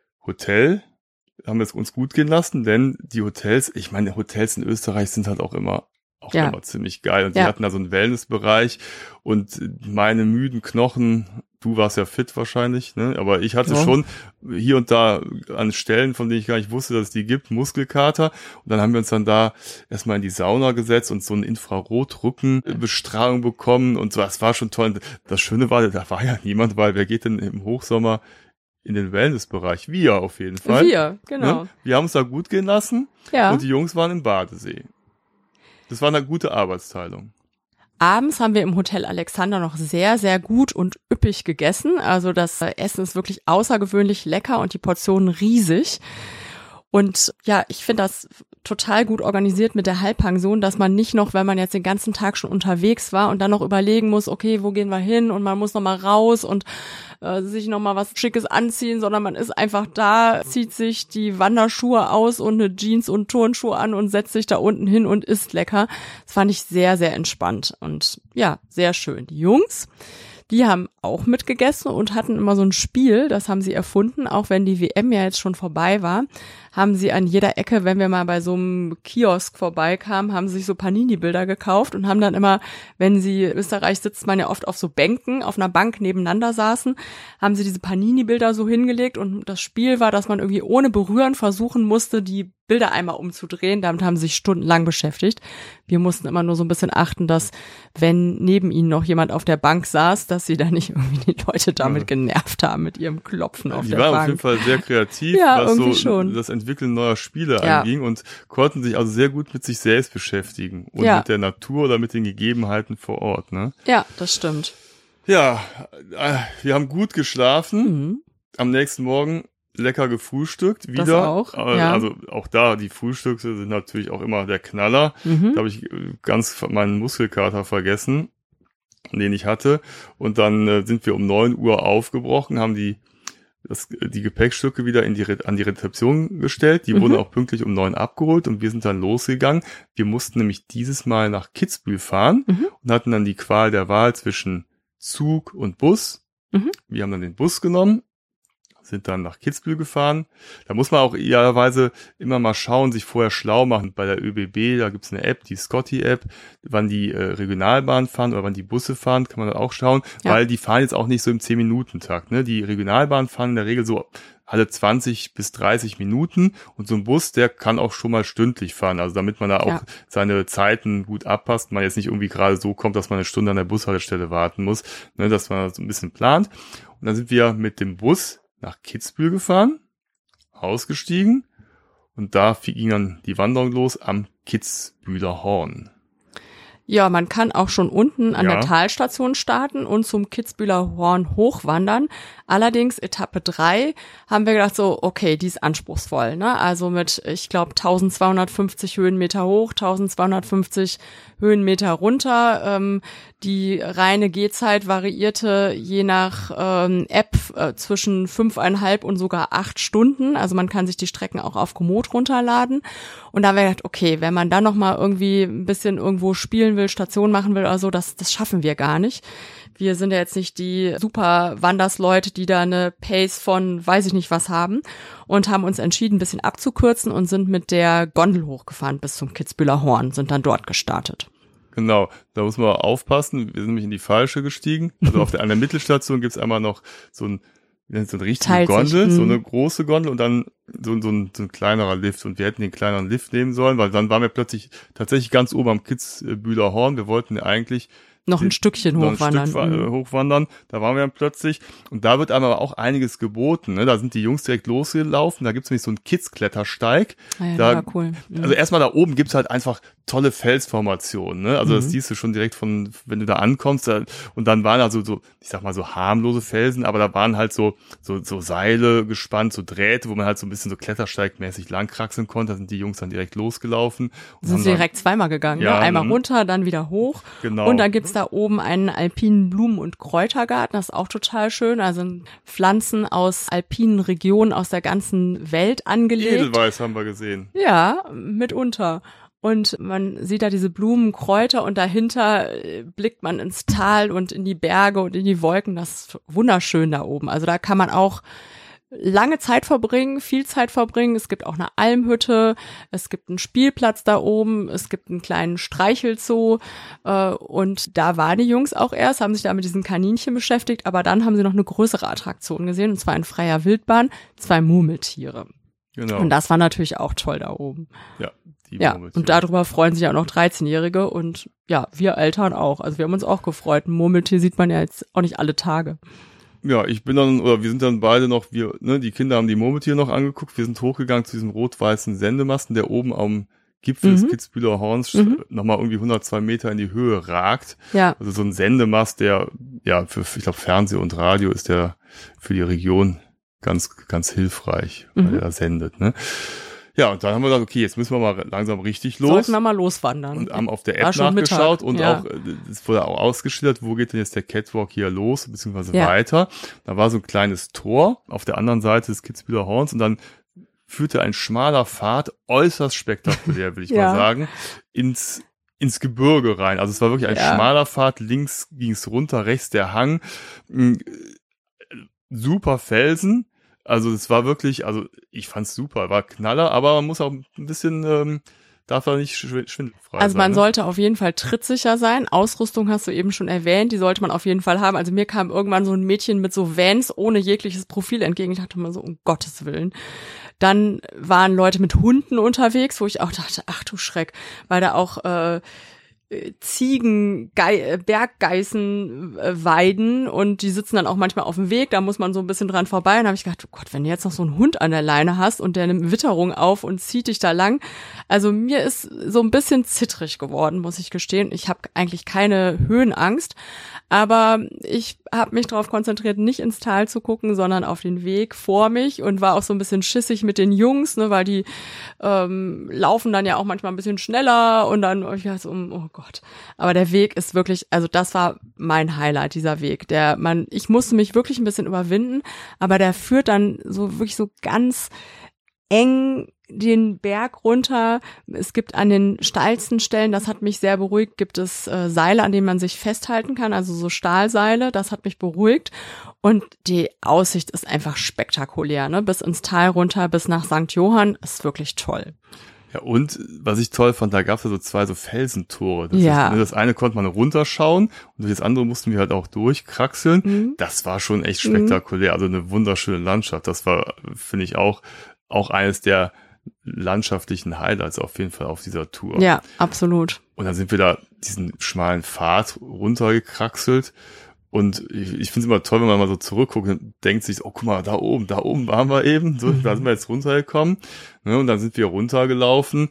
Hotel, haben es uns gut gehen lassen, denn die Hotels, ich meine, Hotels in Österreich sind halt auch immer auch ja. immer ziemlich geil. Und ja. die hatten da so einen Wellnessbereich und meine müden Knochen, du warst ja fit wahrscheinlich, ne? Aber ich hatte ja. schon hier und da an Stellen, von denen ich gar nicht wusste, dass es die gibt, Muskelkater. Und dann haben wir uns dann da erstmal in die Sauna gesetzt und so eine Infrarotrückenbestrahlung bekommen und so. Das war schon toll. Das Schöne war, da war ja niemand, weil wer geht denn im Hochsommer in den Wellnessbereich? Wir auf jeden Fall. Wir, genau. Ne? Wir haben uns da gut gehen lassen ja. und die Jungs waren im Badesee. Das war eine gute Arbeitsteilung. Abends haben wir im Hotel Alexander noch sehr, sehr gut und üppig gegessen. Also das Essen ist wirklich außergewöhnlich lecker und die Portionen riesig. Und ja, ich finde das total gut organisiert mit der Halbpension, dass man nicht noch, wenn man jetzt den ganzen Tag schon unterwegs war und dann noch überlegen muss, okay, wo gehen wir hin und man muss noch mal raus und äh, sich noch mal was Schickes anziehen, sondern man ist einfach da, zieht sich die Wanderschuhe aus und eine Jeans und Turnschuhe an und setzt sich da unten hin und isst lecker. Das fand ich sehr, sehr entspannt und ja, sehr schön. Die Jungs, die haben auch mitgegessen und hatten immer so ein Spiel, das haben sie erfunden, auch wenn die W M ja jetzt schon vorbei war, haben sie an jeder Ecke, wenn wir mal bei so einem Kiosk vorbeikamen, haben sie sich so Panini-Bilder gekauft und haben dann immer, wenn sie, in Österreich sitzt man ja oft auf so Bänken, auf einer Bank nebeneinander saßen, haben sie diese Panini-Bilder so hingelegt und das Spiel war, dass man irgendwie ohne Berühren versuchen musste, die Bilder einmal umzudrehen. Damit haben sie sich stundenlang beschäftigt. Wir mussten immer nur so ein bisschen achten, dass, wenn neben ihnen noch jemand auf der Bank saß, dass sie da nicht irgendwie die Leute damit genervt haben mit ihrem Klopfen auf die der Bank. Die Bank. waren auf jeden Fall sehr kreativ, ja, was so schon. das Entwickeln neuer Spiele ja. anging und konnten sich also sehr gut mit sich selbst beschäftigen und ja. mit der Natur oder mit den Gegebenheiten vor Ort. Ne? Ja, das stimmt. Ja, wir haben gut geschlafen. Mhm. Am nächsten Morgen lecker gefrühstückt, wieder. Das auch, ja. Also auch da, die Frühstücke sind natürlich auch immer der Knaller. Mhm. Da habe ich ganz meinen Muskelkater vergessen, den ich hatte. Und dann äh, sind wir um neun Uhr aufgebrochen, haben die das, die Gepäckstücke wieder in die, an die Rezeption gestellt. Die mhm. wurden auch pünktlich um neun abgeholt und wir sind dann losgegangen. Wir mussten nämlich dieses Mal nach Kitzbühel fahren mhm. und hatten dann die Qual der Wahl zwischen Zug und Bus. Mhm. Wir haben dann den Bus genommen, sind dann nach Kitzbühel gefahren. Da muss man auch idealerweise immer mal schauen, sich vorher schlau machen. Bei der ÖBB, da gibt's eine App, die Scotty-App, wann die äh, Regionalbahn fahren oder wann die Busse fahren, kann man dann auch schauen, ja. weil die fahren jetzt auch nicht so im zehn-Minuten-Takt. Ne? Die Regionalbahn fahren in der Regel so alle zwanzig bis dreißig Minuten und so ein Bus, der kann auch schon mal stündlich fahren, also damit man da auch ja. seine Zeiten gut abpasst, man jetzt nicht irgendwie gerade so kommt, dass man eine Stunde an der Bushaltestelle warten muss, ne? dass man das so ein bisschen plant. Und dann sind wir mit dem Bus nach Kitzbühel gefahren, ausgestiegen und da ging dann die Wanderung los am Kitzbühler Horn. Ja, man kann auch schon unten an ja. der Talstation starten und zum Kitzbühler Horn hochwandern. Allerdings Etappe drei haben wir gedacht so, okay, die ist anspruchsvoll, ne? Also mit, ich glaube, eintausendzweihundertfünfzig Höhenmeter hoch, eintausendzweihundertfünfzig Höhenmeter runter. Ähm, die reine Gehzeit variierte je nach ähm, App äh, zwischen fünfeinhalb und sogar acht Stunden. Also man kann sich die Strecken auch auf Komoot runterladen. Und da haben wir gedacht, okay, wenn man dann noch mal irgendwie ein bisschen irgendwo spielen will, Station machen will oder so, das, das schaffen wir gar nicht. Wir sind ja jetzt nicht die super Wandersleute, die da eine Pace von weiß ich nicht was haben und haben uns entschieden, ein bisschen abzukürzen und sind mit der Gondel hochgefahren bis zum Kitzbühler Horn, sind dann dort gestartet. Genau, da muss man aufpassen, wir sind nämlich in die falsche gestiegen. Also auf der, an der Mittelstation gibt's einmal noch so ein, so eine richtige Teilt Gondel, sich, so eine große Gondel und dann so, so, ein, so ein kleinerer Lift. Und wir hätten den kleineren Lift nehmen sollen, weil dann waren wir plötzlich tatsächlich ganz oben am Kitzbühler Horn. Wir wollten ja eigentlich noch ein Stückchen noch hochwandern. Ein Stück mhm. hochwandern. Da waren wir dann plötzlich. Und da wird einem aber auch einiges geboten. Ne? Da sind die Jungs direkt losgelaufen. Da gibt's nämlich so einen Kids-Klettersteig. Ah ja, da, war cool. Mhm. Also erstmal da oben gibt's halt einfach tolle Felsformationen. Ne? Also mhm. das siehst du schon direkt von, wenn du da ankommst. Da, und dann waren also so, ich sag mal so harmlose Felsen, aber da waren halt so, so, so Seile gespannt, so Drähte, wo man halt so ein bisschen so klettersteigmäßig langkraxeln konnte. Da sind die Jungs dann direkt losgelaufen. Und sind sie direkt zweimal gegangen. Ja, ne? Einmal runter, dann wieder hoch. Genau. Und dann gibt's da oben einen alpinen Blumen- und Kräutergarten. Das ist auch total schön. Also Pflanzen aus alpinen Regionen aus der ganzen Welt angelegt. Edelweiß haben wir gesehen. Ja, mitunter. Und man sieht da diese Blumen, Kräuter und dahinter blickt man ins Tal und in die Berge und in die Wolken. Das ist wunderschön da oben. Also da kann man auch lange Zeit verbringen, viel Zeit verbringen. Es gibt auch eine Almhütte, es gibt einen Spielplatz da oben, es gibt einen kleinen Streichelzoo äh, und da waren die Jungs auch erst, haben sich da mit diesen Kaninchen beschäftigt, aber dann haben sie noch eine größere Attraktion gesehen und zwar in freier Wildbahn, zwei Murmeltiere. Genau. Und das war natürlich auch toll da oben. Ja, die ja, Murmeltiere. und darüber freuen sich auch noch dreizehnjährige und ja, wir Eltern auch. Also wir haben uns auch gefreut. Ein Murmeltier sieht man ja jetzt auch nicht alle Tage. Ja, ich bin dann, oder wir sind dann beide noch, wir, ne, die Kinder haben die Murmeltiere noch angeguckt, wir sind hochgegangen zu diesem rot-weißen Sendemasten, der oben am Gipfel mhm. des Kitzbühler Horns mhm. nochmal irgendwie hundertzwei Meter in die Höhe ragt. Ja. Also so ein Sendemast, der, ja, für, ich glaube, Fernseh und Radio ist der für die Region ganz, ganz hilfreich, weil mhm. er da sendet, ne. Ja, und dann haben wir gesagt, okay, jetzt müssen wir mal langsam richtig los. Sollten wir mal loswandern. Und haben auf der App nachgeschaut und ja. auch, es wurde auch ausgeschildert, wo geht denn jetzt der Catwalk hier los, beziehungsweise ja. weiter. Da war so ein kleines Tor auf der anderen Seite des Kitzbüheler Horns und dann führte ein schmaler Pfad, äußerst spektakulär, will ich ja. mal sagen, ins ins Gebirge rein. Also es war wirklich ein ja. schmaler Pfad, links ging es runter, rechts der Hang, super Felsen. Also es war wirklich, also ich fand's super, war Knaller, aber man muss auch ein bisschen, ähm, darf er nicht schwindelfrei Also sein, man ne? sollte auf jeden Fall trittsicher sein. Ausrüstung hast du eben schon erwähnt, die sollte man auf jeden Fall haben. Also mir kam irgendwann so ein Mädchen mit so Vans ohne jegliches Profil entgegen. Ich dachte mir so, um Gottes Willen. Dann waren Leute mit Hunden unterwegs, wo ich auch dachte, ach du Schreck, weil da auch äh, Ziegen, Ge- Berggeißen äh, weiden und die sitzen dann auch manchmal auf dem Weg, da muss man so ein bisschen dran vorbei. Und da habe ich gedacht, oh Gott, wenn du jetzt noch so einen Hund an der Leine hast und der nimmt Witterung auf und zieht dich da lang. Also mir ist so ein bisschen zittrig geworden, muss ich gestehen. Ich habe eigentlich keine Höhenangst, aber ich habe mich darauf konzentriert, nicht ins Tal zu gucken, sondern auf den Weg vor mich und war auch so ein bisschen schissig mit den Jungs, ne, weil die ähm, laufen dann ja auch manchmal ein bisschen schneller und dann, ich dachte so, oh Gott. Aber der Weg ist wirklich, also das war mein Highlight, dieser Weg. Der man, ich musste mich wirklich ein bisschen überwinden, aber der führt dann so wirklich so ganz eng den Berg runter. Es gibt an den steilsten Stellen, das hat mich sehr beruhigt, gibt es äh, Seile, an denen man sich festhalten kann, also so Stahlseile, das hat mich beruhigt. Und die Aussicht ist einfach spektakulär, ne? Bis ins Tal runter, bis nach Sankt Johann, ist wirklich toll. Ja, und was ich toll fand, da gab es ja so zwei so Felsentore. Das, ja. ist, das eine konnte man runterschauen und durch das andere mussten wir halt auch durchkraxeln. Mhm. Das war schon echt spektakulär, mhm. also eine wunderschöne Landschaft. Das war, finde ich, auch auch eines der landschaftlichen Highlights auf jeden Fall auf dieser Tour. Ja, absolut. Und dann sind wir da diesen schmalen Pfad runtergekraxelt. Und ich, ich finde es immer toll, wenn man mal so zurückguckt und denkt sich, oh, guck mal, da oben, da oben waren wir eben, so, da sind wir jetzt runtergekommen, ne, und dann sind wir runtergelaufen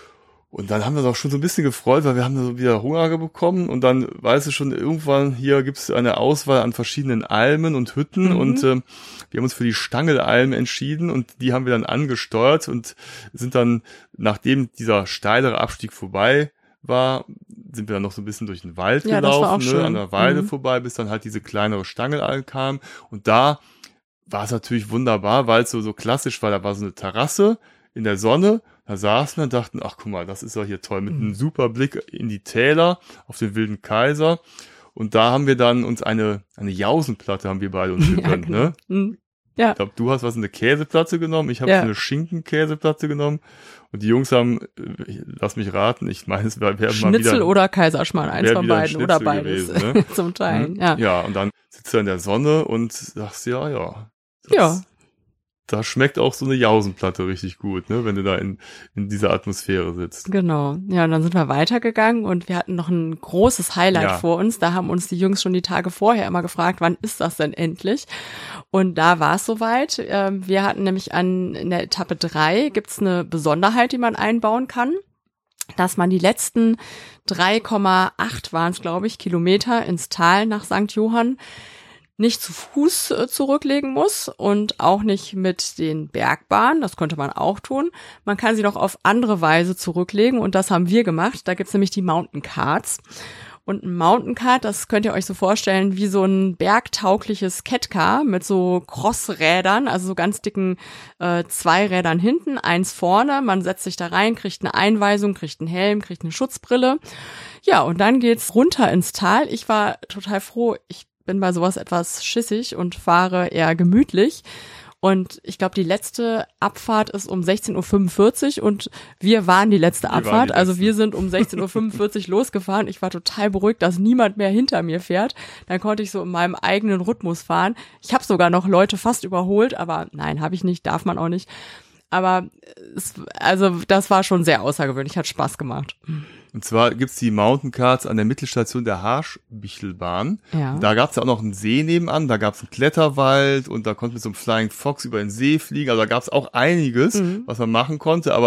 und dann haben wir uns auch schon so ein bisschen gefreut, weil wir haben so wieder Hunger bekommen und dann, weißt du schon, irgendwann hier gibt es eine Auswahl an verschiedenen Almen und Hütten mhm. und äh, wir haben uns für die Stangelalm entschieden und die haben wir dann angesteuert und sind dann, nachdem dieser steilere Abstieg vorbei war, sind wir dann noch so ein bisschen durch den Wald ja, gelaufen, ne, an der Weide mhm. vorbei, bis dann halt diese kleinere Stangelalm kam. Und da war es natürlich wunderbar, weil es so, so klassisch war. Da war so eine Terrasse in der Sonne. Da saßen wir und dachten, ach guck mal, das ist doch hier toll, mit mhm. einem super Blick in die Täler auf den Wilden Kaiser. Und da haben wir dann uns eine, eine Jausenplatte haben wir beide uns gegönnt, ja, genau. ne? Mhm. Ja. Ich glaube, du hast was in eine Käseplatte genommen, ich habe ja. so eine Schinkenkäseplatte genommen und die Jungs haben, lass mich raten, ich meine, es wäre Schnitzel mal wieder, oder Kaiserschmarrn, eins von beiden oder beides gewesen, ne? zum Teil. Ja. ja, und dann sitzt du in der Sonne und sagst, ja, ja. Ja. Da schmeckt auch so eine Jausenplatte richtig gut, ne, wenn du da in, in dieser Atmosphäre sitzt. Genau. Ja, und dann sind wir weitergegangen und wir hatten noch ein großes Highlight ja. vor uns. Da haben uns die Jungs schon die Tage vorher immer gefragt, wann ist das denn endlich? Und da war es soweit. Wir hatten nämlich an, in der Etappe drei gibt's eine Besonderheit, die man einbauen kann, dass man die letzten drei Komma acht waren es, glaube ich, Kilometer ins Tal nach Sankt Johann nicht zu Fuß äh, zurücklegen muss und auch nicht mit den Bergbahnen, das könnte man auch tun. Man kann sie doch auf andere Weise zurücklegen und das haben wir gemacht. Da gibt's nämlich die Mountain Carts. Und ein Mountain Cart, das könnt ihr euch so vorstellen wie so ein bergtaugliches Catcar mit so Crossrädern, also so ganz dicken äh, zwei Rädern hinten, eins vorne. Man setzt sich da rein, kriegt eine Einweisung, kriegt einen Helm, kriegt eine Schutzbrille. Ja, und dann geht's runter ins Tal. Ich war total froh, ich bin bei sowas etwas schissig und fahre eher gemütlich. Und ich glaube, die letzte Abfahrt ist um sechzehn Uhr fünfundvierzig und wir waren die letzte wir Abfahrt. Die also wir sind um sechzehn Uhr fünfundvierzig losgefahren. Ich war total beruhigt, dass niemand mehr hinter mir fährt. Dann konnte ich so in meinem eigenen Rhythmus fahren. Ich habe sogar noch Leute fast überholt, aber nein, habe ich nicht, darf man auch nicht. Aber es, also das war schon sehr außergewöhnlich, hat Spaß gemacht. Und zwar gibt's die Mountain Carts an der Mittelstation der Harschbichelbahn. Ja. Da gab's ja auch noch einen See nebenan, da gab's einen Kletterwald und da konnte man mit so einem Flying Fox über den See fliegen. Also da gab's auch einiges, mhm. was man machen konnte. Aber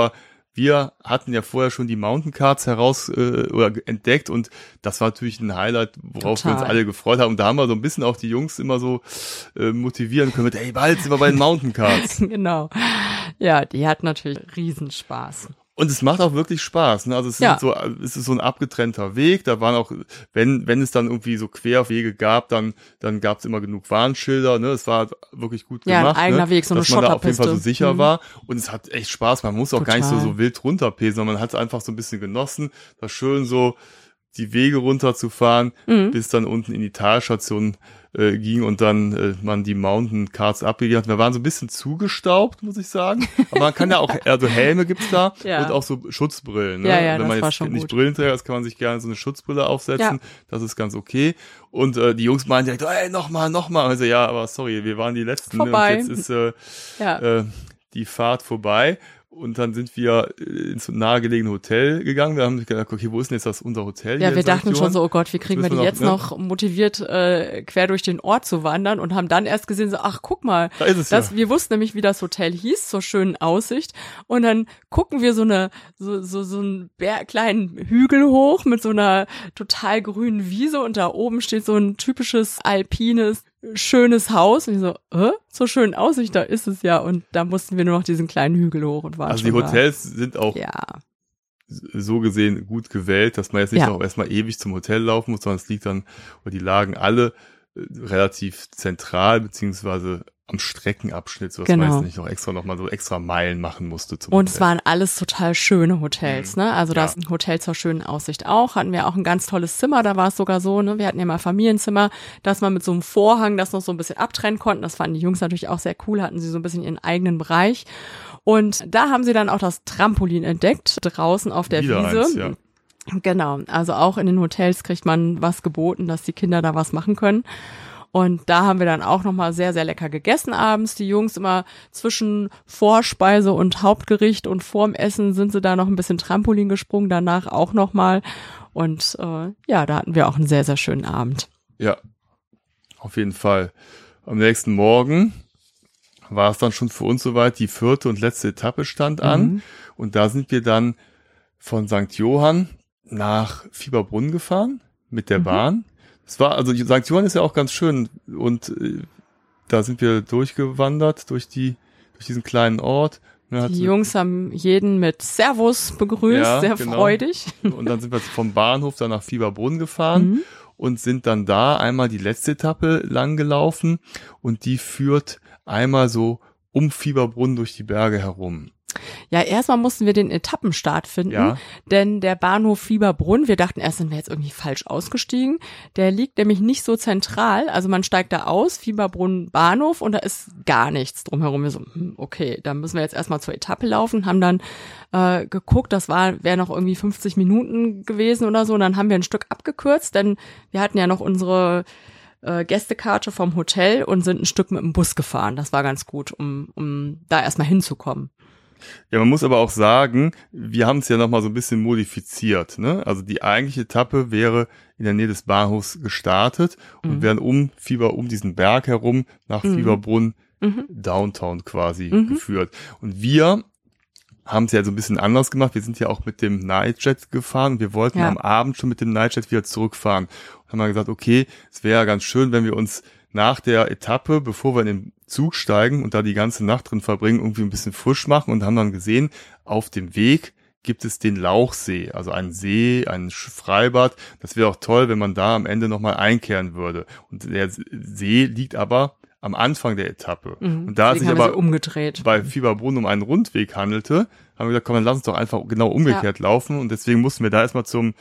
wir hatten ja vorher schon die Mountain Cards heraus äh, oder entdeckt und das war natürlich ein Highlight, worauf Total. wir uns alle gefreut haben. Und da haben wir so ein bisschen auch die Jungs immer so äh, motivieren können mit, ey, bald sind wir bei den Mountain Cards. Genau. Ja, die hat natürlich Riesenspaß. Und es macht auch wirklich Spaß, ne? Also es, ja. sind so, es ist so ein abgetrennter Weg. Da waren auch, wenn wenn es dann irgendwie so Querwege gab, dann dann gab es immer genug Warnschilder. Ne? Es war wirklich gut ja, gemacht, ein eigener ne? Weg, so eine dass man da auf jeden Schotterpiste. Fall so sicher mhm. war. Und es hat echt Spaß. Man muss auch Total. gar nicht so so wild runterpesen, sondern man hat es einfach so ein bisschen genossen, da schön so die Wege runterzufahren, mhm. bis dann unten in die Talstation äh, ging und dann äh, man die Mountain Cards abgegeben hat. Wir waren so ein bisschen zugestaubt, muss ich sagen. Aber man kann ja auch, also Helme gibt's da ja. und auch so Schutzbrillen. Ne? Ja, ja, Wenn das man war jetzt schon nicht gut. Brillenträger ist, kann man sich gerne so eine Schutzbrille aufsetzen. Ja. Das ist ganz okay. Und äh, die Jungs meinen direkt, ey, nochmal, nochmal. Also ja, aber sorry, wir waren die Letzten. Vorbei. Ne? Und jetzt ist äh, ja. äh, die Fahrt vorbei. Und dann sind wir ins nahegelegene Hotel gegangen. Wir haben gedacht, okay, wo ist denn jetzt das unser Hotel? Ja, hier wir dachten schon so, oh Gott, wie kriegen wir die noch, jetzt ne? noch motiviert, äh, quer durch den Ort zu wandern und haben dann erst gesehen, so, ach, guck mal, da ist es das, ja. wir wussten nämlich, wie das Hotel hieß, zur schönen Aussicht. Und dann gucken wir so eine, so, so, so einen Berg, kleinen Hügel hoch mit so einer total grünen Wiese und da oben steht so ein typisches alpines, schönes Haus. Und ich so, äh, zur schönen Aussicht, da ist es ja. Und da mussten wir nur noch diesen kleinen Hügel hoch und waren Also schon die Hotels da. sind auch ja. so gesehen gut gewählt, dass man jetzt nicht ja. noch erstmal ewig zum Hotel laufen muss, sondern es liegt dann, oder die lagen alle äh, relativ zentral, beziehungsweise am Streckenabschnitt, so dass genau. man jetzt nicht noch extra noch mal so extra Meilen machen musste zum Und Hotel. es waren alles total schöne Hotels, mhm. ne? Also das ja. Hotel zur schönen Aussicht auch. Hatten wir auch ein ganz tolles Zimmer, da war es sogar so, ne? Wir hatten ja mal Familienzimmer, dass man mit so einem Vorhang das noch so ein bisschen abtrennen konnten. Das fanden die Jungs natürlich auch sehr cool, hatten sie so ein bisschen ihren eigenen Bereich. Und da haben sie dann auch das Trampolin entdeckt, draußen auf der Wieder Wiese. Eins, ja. Genau, also auch in den Hotels kriegt man was geboten, dass die Kinder da was machen können. Und da haben wir dann auch nochmal sehr, sehr lecker gegessen abends. Die Jungs immer zwischen Vorspeise und Hauptgericht und vorm Essen sind sie da noch ein bisschen Trampolin gesprungen, danach auch nochmal. Und äh, ja, da hatten wir auch einen sehr, sehr schönen Abend. Ja, auf jeden Fall. Am nächsten Morgen war es dann schon für uns soweit, die vierte und letzte Etappe stand an. Mhm. Und da sind wir dann von Sankt Johann nach Fieberbrunn gefahren mit der Mhm. Bahn. Es war, also Sankt Johann ist ja auch ganz schön und äh, da sind wir durchgewandert durch die, durch diesen kleinen Ort. Ne, Die Jungs haben jeden mit Servus begrüßt, ja, sehr genau. freudig. Und dann sind wir vom Bahnhof dann nach Fieberbrunn gefahren Mhm. und sind dann da einmal die letzte Etappe lang gelaufen und die führt einmal so um Fieberbrunn durch die Berge herum. Ja, erstmal mussten wir den Etappenstart finden, Ja. denn der Bahnhof Fieberbrunn, wir dachten erst, sind wir jetzt irgendwie falsch ausgestiegen, der liegt nämlich nicht so zentral, also man steigt da aus, Fieberbrunn Bahnhof und da ist gar nichts drumherum. Wir so, hm, okay, dann müssen wir jetzt erstmal zur Etappe laufen, haben dann äh, geguckt, das war wäre noch irgendwie fünfzig Minuten gewesen oder so und dann haben wir ein Stück abgekürzt, denn wir hatten ja noch unsere äh, Gästekarte vom Hotel und sind ein Stück mit dem Bus gefahren. Das war ganz gut, um, um da erstmal hinzukommen. Ja, man muss aber auch sagen, wir haben es ja nochmal so ein bisschen modifiziert, ne? Also die eigentliche Etappe wäre in der Nähe des Bahnhofs gestartet und Mhm. wären um Fieber, um diesen Berg herum nach Mhm. Fieberbrunn Mhm. Downtown quasi Mhm. geführt. Und wir haben es ja so ein bisschen anders gemacht. Wir sind ja auch mit dem Nightjet gefahren. Wir wollten Ja. am Abend schon mit dem Nightjet wieder zurückfahren. Und haben dann gesagt, okay, es wäre ja ganz schön, wenn wir uns nach der Etappe, bevor wir in den Zug steigen und da die ganze Nacht drin verbringen, irgendwie ein bisschen frisch machen und haben dann gesehen, auf dem Weg gibt es den Lauchsee, also einen See, ein Freibad. Das wäre auch toll, wenn man da am Ende nochmal einkehren würde. Und der See liegt aber am Anfang der Etappe. Mhm. Und da es Deswegen sich haben wir aber sie umgedreht. bei Fieberbrunn um einen Rundweg handelte, haben wir gesagt, komm, dann lass uns doch einfach genau umgekehrt laufen. Und deswegen mussten wir da erstmal zum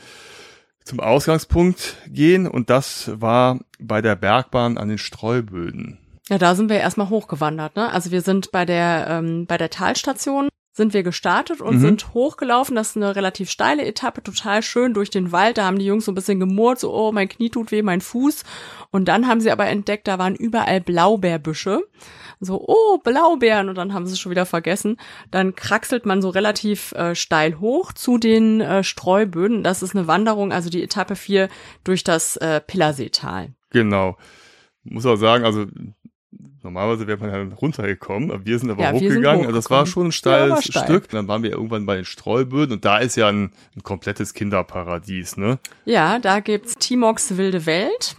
zum Ausgangspunkt gehen. Und das war bei der Bergbahn an den Streuböden. Ja, da sind wir erstmal hochgewandert, ne? Also wir sind bei der ähm, bei der Talstation sind wir gestartet und Mhm. sind hochgelaufen. Das ist eine relativ steile Etappe, total schön durch den Wald. Da haben die Jungs so ein bisschen gemurrt, so, oh, mein Knie tut weh, mein Fuß. Und dann haben sie aber entdeckt, da waren überall Blaubeerbüsche. So, oh, Blaubeeren. Und dann haben sie es schon wieder vergessen. Dann kraxelt man so relativ äh, steil hoch zu den äh, Streuböden. Das ist eine Wanderung, also die Etappe vier durch das äh, Pillerseetal. Genau. Muss auch sagen, also normalerweise wäre man ja runtergekommen, aber wir sind aber ja, hochgegangen. Also das war schon ein steiles ja, steil. Stück. Dann waren wir irgendwann bei den Streuböden und da ist ja ein, ein komplettes Kinderparadies, ne? Ja, da gibt's Timox Wilde Welt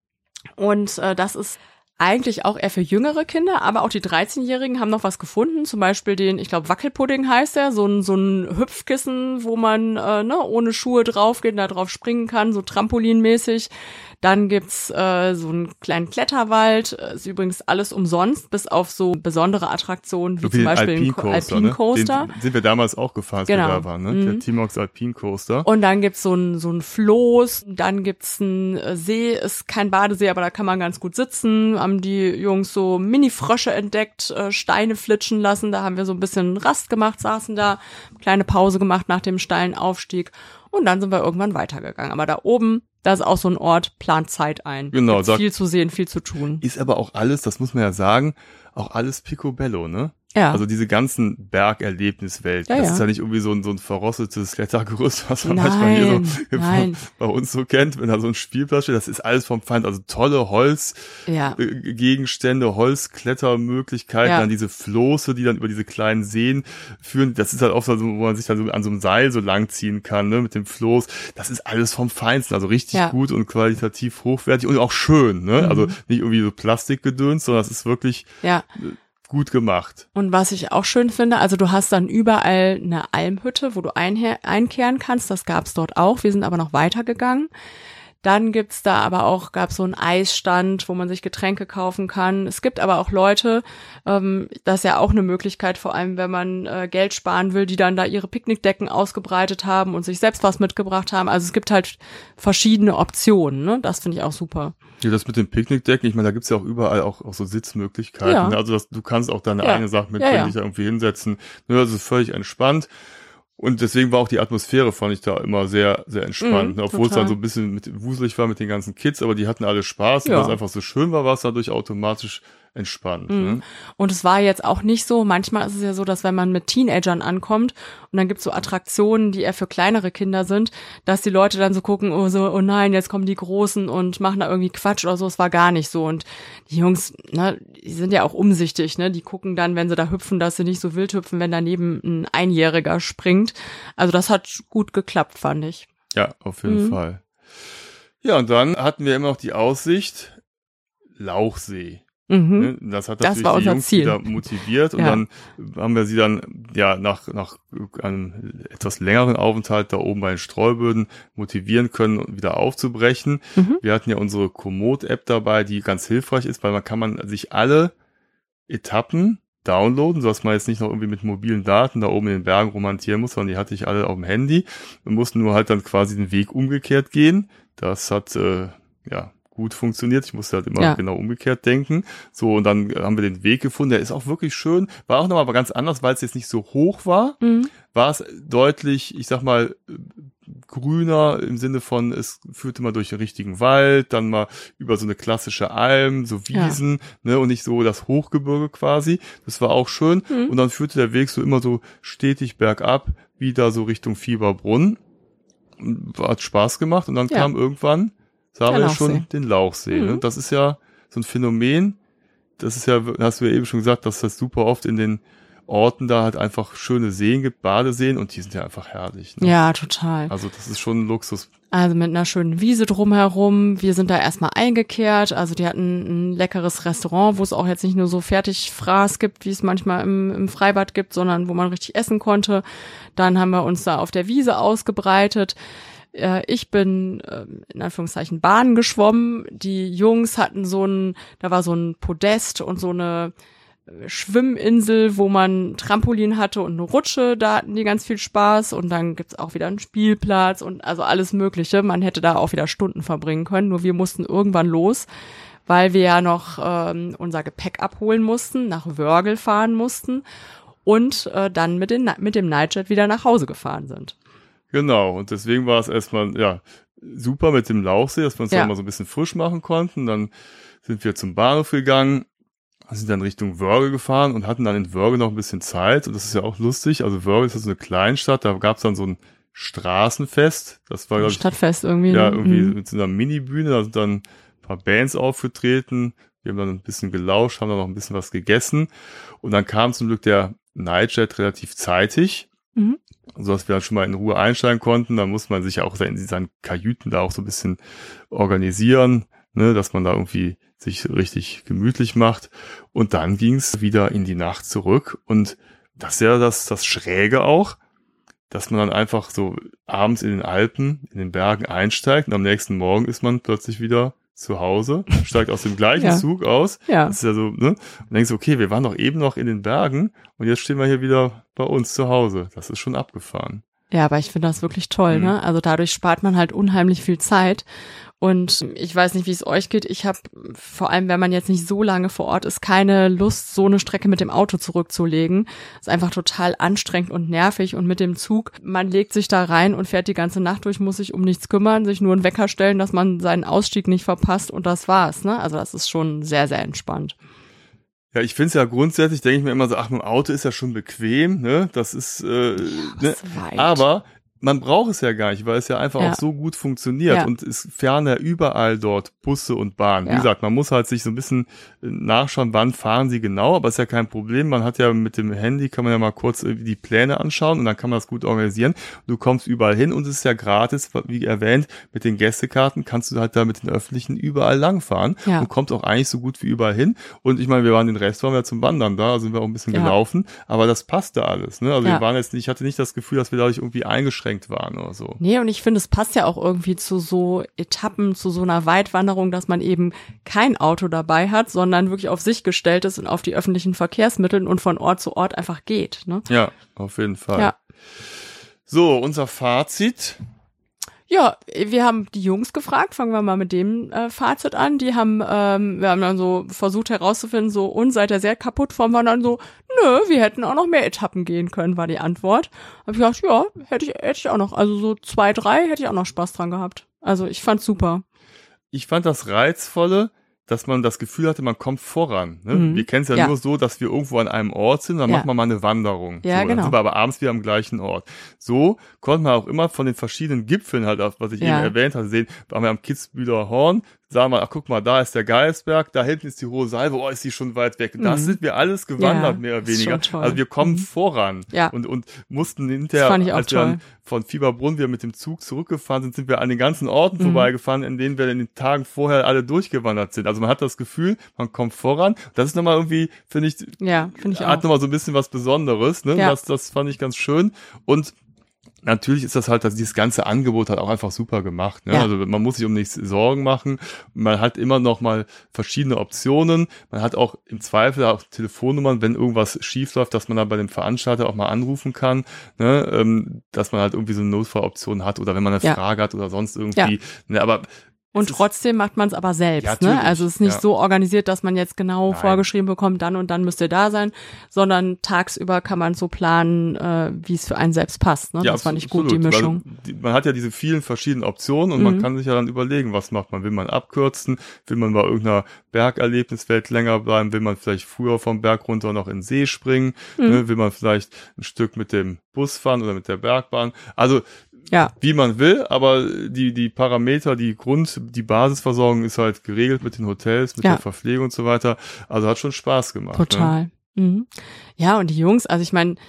und äh, das ist eigentlich auch eher für jüngere Kinder, aber auch die dreizehnjährigen haben noch was gefunden, zum Beispiel den, ich glaube Wackelpudding heißt der, so ein so ein Hüpfkissen, wo man äh, ne, ohne Schuhe draufgeht und da drauf springen kann, so trampolinmäßig. Dann gibt's äh, so einen kleinen Kletterwald, ist übrigens alles umsonst, bis auf so besondere Attraktionen, wie, wie zum Beispiel den Alpin-Coaster. Alpin Coaster. Ne? Den sind wir damals auch gefahren, als genau. wir da waren, ne? Mhm. Der Timox Alpin Coaster. Und dann gibt's so ein so ein Floß, dann gibt's ein See, ist kein Badesee, aber da kann man ganz gut sitzen. Haben die Jungs so Mini-Frösche entdeckt, äh, Steine flitschen lassen, da haben wir so ein bisschen Rast gemacht, saßen da, kleine Pause gemacht nach dem steilen Aufstieg und dann sind wir irgendwann weitergegangen. Aber da oben, da ist auch so ein Ort, plant Zeit ein. Genau, Gibt's sag, viel zu sehen, viel zu tun. Ist aber auch alles, das muss man ja sagen, auch alles Picobello, ne? Ja. Also diese ganzen Bergerlebniswelt, Ja, das ja. ist ja nicht irgendwie so ein, so ein verrostetes Klettergerüst, was man Nein, manchmal hier so nein. bei uns so kennt, wenn da so ein Spielplatz steht. Das ist alles vom Feind, also tolle Holzgegenstände, Ja. äh, Holzklettermöglichkeiten, Ja. dann diese Floße, die dann über diese kleinen Seen führen. Das ist halt oft so, wo man sich dann so an so einem Seil so lang ziehen kann, ne, mit dem Floß. Das ist alles vom Feinsten, also richtig Ja. gut und qualitativ hochwertig und auch schön, ne? Mhm. Also nicht irgendwie so Plastikgedöns, sondern das ist wirklich Ja. gut gemacht. Und was ich auch schön finde, also du hast dann überall eine Almhütte, wo du einher- einkehren kannst. Das gab's dort auch. Wir sind aber noch weitergegangen. Dann gibt's da aber auch, gab's so einen Eisstand, wo man sich Getränke kaufen kann. Es gibt aber auch Leute, ähm, das ist ja auch eine Möglichkeit, vor allem wenn man äh, Geld sparen will, die dann da ihre Picknickdecken ausgebreitet haben und sich selbst was mitgebracht haben. Also es gibt halt verschiedene Optionen, ne? Das finde ich auch super. Ja, das mit dem Picknickdecken, ich meine, da gibt's ja auch überall auch, auch so Sitzmöglichkeiten. Ja. Ne? Also das, du kannst auch deine Ja. eigene Sache mitbringen, Ja, ja. dich da irgendwie hinsetzen. Ne, das ist völlig entspannt. Und deswegen war auch die Atmosphäre, fand ich da immer sehr, sehr entspannt. Mhm, ne? Obwohl es total. dann so ein bisschen mit, wuselig war mit den ganzen Kids, aber die hatten alle Spaß. Und Ja. weil es einfach so schön war, war es dadurch automatisch entspannt. Mhm. Ne? Und es war jetzt auch nicht so, manchmal ist es ja so, dass wenn man mit Teenagern ankommt und dann gibt's so Attraktionen, die eher für kleinere Kinder sind, dass die Leute dann so gucken, oh so, oh nein, jetzt kommen die Großen und machen da irgendwie Quatsch oder so. Es war gar nicht so. Und die Jungs, ne, die sind ja auch umsichtig, ne? Die gucken dann, wenn sie da hüpfen, dass sie nicht so wild hüpfen, wenn daneben ein Einjähriger springt. Also das hat gut geklappt, fand ich. Ja, auf jeden Mhm. Fall. Ja, und dann hatten wir immer noch die Aussicht, Lauchsee. Mhm. Ne? Das hat Das natürlich war die unser Jungs Ziel. wieder motiviert und Ja. dann haben wir sie dann ja nach nach einem etwas längeren Aufenthalt da oben bei den Streuböden motivieren können, wieder aufzubrechen. Mhm. Wir hatten ja unsere Komoot-App dabei, die ganz hilfreich ist, weil man kann man sich alle Etappen downloaden, sodass man jetzt nicht noch irgendwie mit mobilen Daten da oben in den Bergen romantieren muss, sondern die hatte ich alle auf dem Handy. Wir mussten nur halt dann quasi den Weg umgekehrt gehen. Das hat äh, ja gut funktioniert. Ich musste halt immer Ja. genau umgekehrt denken. So, und dann haben wir den Weg gefunden. Der ist auch wirklich schön. War auch nochmal aber ganz anders, weil es jetzt nicht so hoch war. Mhm. War es deutlich, ich sag mal, grüner im Sinne von, es führte mal durch den richtigen Wald, dann mal über so eine klassische Alm, so Wiesen, ne, und nicht so das Hochgebirge quasi. Das war auch schön. Mhm. Und dann führte der Weg so immer so stetig bergab, wieder so Richtung Fieberbrunn. Hat Spaß gemacht und dann Ja. kam irgendwann, sahen Der wir ja schon Lauchsee. den Lauchsee. Mhm. Ne? Das ist ja so ein Phänomen, das ist ja, hast du ja eben schon gesagt, dass das super oft in den Orten da halt einfach schöne Seen gibt, Badeseen, und die sind ja einfach herrlich. Ne? Ja, total. Also das ist schon ein Luxus. Also mit einer schönen Wiese drumherum. Wir sind da erstmal eingekehrt. Also die hatten ein leckeres Restaurant, wo es auch jetzt nicht nur so Fertigfraß gibt, wie es manchmal im, im Freibad gibt, sondern wo man richtig essen konnte. Dann haben wir uns da auf der Wiese ausgebreitet. Äh, Ich bin äh, in Anführungszeichen Bahn geschwommen. Die Jungs hatten so ein, da war so ein Podest und so eine Schwimminsel, wo man Trampolin hatte und eine Rutsche, da hatten die ganz viel Spaß, und dann gibt's auch wieder einen Spielplatz und also alles Mögliche. Man hätte da auch wieder Stunden verbringen können, nur wir mussten irgendwann los, weil wir ja noch ähm, unser Gepäck abholen mussten, nach Wörgl fahren mussten und äh, dann mit, den, mit dem Nightjet wieder nach Hause gefahren sind. Genau, und deswegen war es erstmal, ja, super mit dem Lauchsee, dass wir uns Ja. da mal so ein bisschen frisch machen konnten. Dann sind wir zum Bahnhof gegangen, sind dann Richtung Wörgl gefahren und hatten dann in Wörgl noch ein bisschen Zeit. Und das ist ja auch lustig. Also Wörgl ist ja so eine Kleinstadt, da gab es dann so ein Straßenfest. Das war, glaube ich, Stadtfest irgendwie. ja, ne? irgendwie Mhm. mit so einer Mini-Bühne. Da sind dann ein paar Bands aufgetreten. Wir haben dann ein bisschen gelauscht, haben dann noch ein bisschen was gegessen. Und dann kam zum Glück der Nightjet relativ zeitig, mhm. sodass wir dann schon mal in Ruhe einsteigen konnten. Da muss man sich ja auch in seinen Kajüten da auch so ein bisschen organisieren, ne, dass man da irgendwie sich richtig gemütlich macht. Und dann ging es wieder in die Nacht zurück. Und das ist ja das, das Schräge auch, dass man dann einfach so abends in den Alpen, in den Bergen einsteigt und am nächsten Morgen ist man plötzlich wieder zu Hause, steigt aus dem gleichen ja. Zug aus. Ja. Das ist ja so, ne? Und denkst, okay, wir waren doch eben noch in den Bergen und jetzt stehen wir hier wieder bei uns zu Hause. Das ist schon abgefahren. Ja, aber ich finde das wirklich toll, mhm. ne? Also dadurch spart man halt unheimlich viel Zeit. Und ich weiß nicht, wie es euch geht. Ich habe, vor allem wenn man jetzt nicht so lange vor Ort ist, keine Lust, so eine Strecke mit dem Auto zurückzulegen. Ist einfach total anstrengend und nervig. Und mit dem Zug, man legt sich da rein und fährt die ganze Nacht durch, muss sich um nichts kümmern, sich nur einen Wecker stellen, dass man seinen Ausstieg nicht verpasst und das war's, ne? Also das ist schon sehr, sehr entspannt. Ja, ich finde es ja grundsätzlich, denke ich mir immer so, ach, mit dem Auto ist ja schon bequem, ne? Das ist, äh, ja, ne? Aber man braucht es ja gar nicht, weil es ja einfach ja. auch so gut funktioniert ja. und es fahren ja überall dort Busse und Bahnen. Ja. Wie gesagt, man muss halt sich so ein bisschen nachschauen, wann fahren sie genau, aber ist ja kein Problem. Man hat ja mit dem Handy, kann man ja mal kurz die Pläne anschauen und dann kann man das gut organisieren. Du kommst überall hin und es ist ja gratis, wie erwähnt, mit den Gästekarten kannst du halt da mit den Öffentlichen überall langfahren ja. und kommst auch eigentlich so gut wie überall hin. Und ich meine, wir waren den Rest, waren wir zum Wandern da, sind wir auch ein bisschen ja. gelaufen, aber das passte alles, ne? Also ja. wir waren jetzt nicht, ich hatte nicht das Gefühl, dass wir dadurch irgendwie eingeschränkt waren oder so. Nee, und ich finde, es passt ja auch irgendwie zu so Etappen, zu so einer Weitwanderung, dass man eben kein Auto dabei hat, sondern wirklich auf sich gestellt ist und auf die öffentlichen Verkehrsmittel und von Ort zu Ort einfach geht, ne? Ja, auf jeden Fall. Ja. So, unser Fazit. Ja, wir haben die Jungs gefragt, fangen wir mal mit dem äh, Fazit an. Die haben, ähm, wir haben dann so versucht herauszufinden, so, und seid ihr sehr kaputt vom Wandern? So, nö, wir hätten auch noch mehr Etappen gehen können, war die Antwort. Hab ich gedacht, ja, hätte ich, hätte ich auch noch, also so zwei, drei hätte ich auch noch Spaß dran gehabt. Also ich fand's super. Ich fand das Reizvolle, dass man das Gefühl hatte, man kommt voran. Ne? Mhm. Wir kennen es ja, ja nur so, dass wir irgendwo an einem Ort sind, dann ja. macht man mal eine Wanderung. Ja, so, genau. Dann sind wir aber abends wieder am gleichen Ort. So konnte man auch immer von den verschiedenen Gipfeln halt, was ich ja. eben erwähnt hatte, sehen, waren wir am Kitzbüheler Horn, sagen wir, ach guck mal, da ist der Geilsberg, da hinten ist die Hohe Salve, oh, ist die schon weit weg. Das mhm. sind wir alles gewandert, ja, mehr oder weniger. Also wir kommen mhm. voran ja. und und mussten hinterher, als wir toll. dann von Fieberbrunn wieder mit dem Zug zurückgefahren sind, sind wir an den ganzen Orten mhm. vorbeigefahren, in denen wir in den Tagen vorher alle durchgewandert sind. Also man hat das Gefühl, man kommt voran. Das ist nochmal irgendwie, finde ich, ja, find ich hat nochmal so ein bisschen was Besonderes. Ne? Ja. Das, das fand ich ganz schön. Und natürlich ist das halt, dass dieses ganze Angebot halt auch einfach super gemacht. Ne? Ja. Also man muss sich um nichts Sorgen machen. Man hat immer noch mal verschiedene Optionen. Man hat auch im Zweifel auch Telefonnummern, wenn irgendwas schief läuft, dass man da bei dem Veranstalter auch mal anrufen kann. Ne? Ähm, dass man halt irgendwie so eine Notfalloption hat oder wenn man eine ja. Frage hat oder sonst irgendwie. Ja. Ne? Aber und trotzdem macht man es aber selbst, ja, ne? Also es ist nicht ja. so organisiert, dass man jetzt genau Nein. vorgeschrieben bekommt, dann und dann müsst ihr da sein, sondern tagsüber kann man so planen, äh, wie es für einen selbst passt, ne? Ja, das fand ich gut, die Mischung. Die, man hat ja diese vielen verschiedenen Optionen und mhm. man kann sich ja dann überlegen, was macht man? Will man abkürzen? Will man bei irgendeiner Bergerlebniswelt länger bleiben? Will man vielleicht früher vom Berg runter noch in den See springen? Mhm. Ne? Will man vielleicht ein Stück mit dem Bus fahren oder mit der Bergbahn? Also Ja. wie man will, aber die die Parameter, die Grund, die Basisversorgung ist halt geregelt mit den Hotels, mit ja. der Verpflegung und so weiter. Also hat schon Spaß gemacht. Total. Ne? Mhm. Ja, und die Jungs, also ich meine,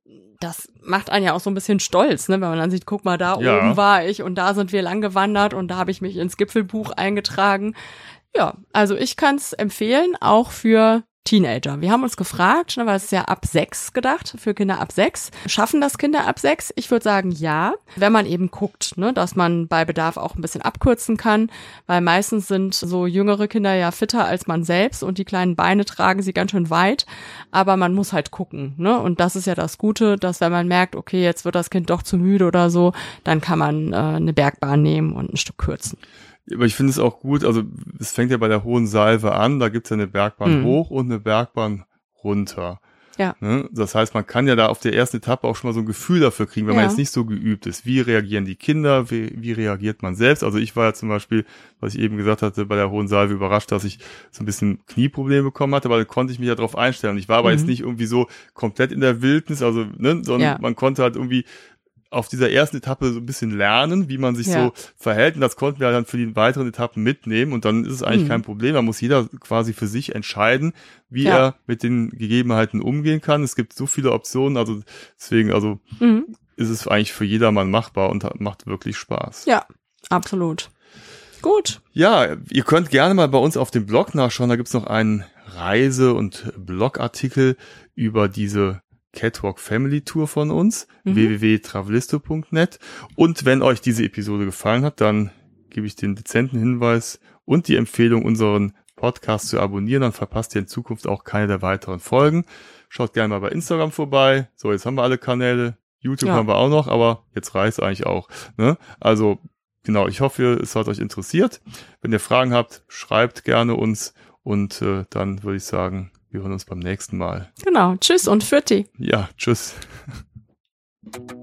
das macht einen ja auch so ein bisschen stolz, ne, wenn man dann sieht, guck mal, da ja. oben war ich und da sind wir lang gewandert und da habe ich mich ins Gipfelbuch eingetragen. Ja, also ich kann es empfehlen, auch für Teenager. Wir haben uns gefragt, ne, weil es ist ja ab sechs gedacht, für Kinder ab sechs. Schaffen das Kinder ab sechs? Ich würde sagen, ja, wenn man eben guckt, ne, dass man bei Bedarf auch ein bisschen abkürzen kann, weil meistens sind so jüngere Kinder ja fitter als man selbst und die kleinen Beine tragen sie ganz schön weit, aber man muss halt gucken, ne, und das ist ja das Gute, dass wenn man merkt, okay, jetzt wird das Kind doch zu müde oder so, dann kann man äh, eine Bergbahn nehmen und ein Stück kürzen. Aber ich finde es auch gut, also es fängt ja bei der Hohen Salve an, da gibt's ja eine Bergbahn mhm. hoch und eine Bergbahn runter. Ja. Ne? Das heißt, man kann ja da auf der ersten Etappe auch schon mal so ein Gefühl dafür kriegen, wenn ja. man jetzt nicht so geübt ist. Wie reagieren die Kinder? Wie, wie reagiert man selbst? Also ich war ja zum Beispiel, was ich eben gesagt hatte, bei der Hohen Salve überrascht, dass ich so ein bisschen Knieprobleme bekommen hatte, weil da konnte ich mich ja drauf einstellen. Und ich war aber mhm. jetzt nicht irgendwie so komplett in der Wildnis, also, ne, sondern ja. man konnte halt irgendwie auf dieser ersten Etappe so ein bisschen lernen, wie man sich Ja. so verhält. Und das konnten wir dann für die weiteren Etappen mitnehmen. Und dann ist es eigentlich Mhm. kein Problem. Da muss jeder quasi für sich entscheiden, wie Ja. er mit den Gegebenheiten umgehen kann. Es gibt so viele Optionen. Also deswegen, also Mhm. ist es eigentlich für jedermann machbar und hat- macht wirklich Spaß. Ja, absolut. Gut. Ja, ihr könnt gerne mal bei uns auf dem Blog nachschauen. Da gibt's noch einen Reise- und Blogartikel über diese Catwalk Family Tour von uns, Mhm. w w w punkt travelisto punkt net. Und wenn euch diese Episode gefallen hat, dann gebe ich den dezenten Hinweis und die Empfehlung, unseren Podcast zu abonnieren. Dann verpasst ihr in Zukunft auch keine der weiteren Folgen. Schaut gerne mal bei Instagram vorbei. So, jetzt haben wir alle Kanäle. YouTube Ja. haben wir auch noch, aber jetzt reicht's eigentlich auch. Ne? Also genau, ich hoffe, es hat euch interessiert. Wenn ihr Fragen habt, schreibt gerne uns und äh, dann würde ich sagen, wir hören uns beim nächsten Mal. Genau. Tschüss und Pfiat. Ja, tschüss.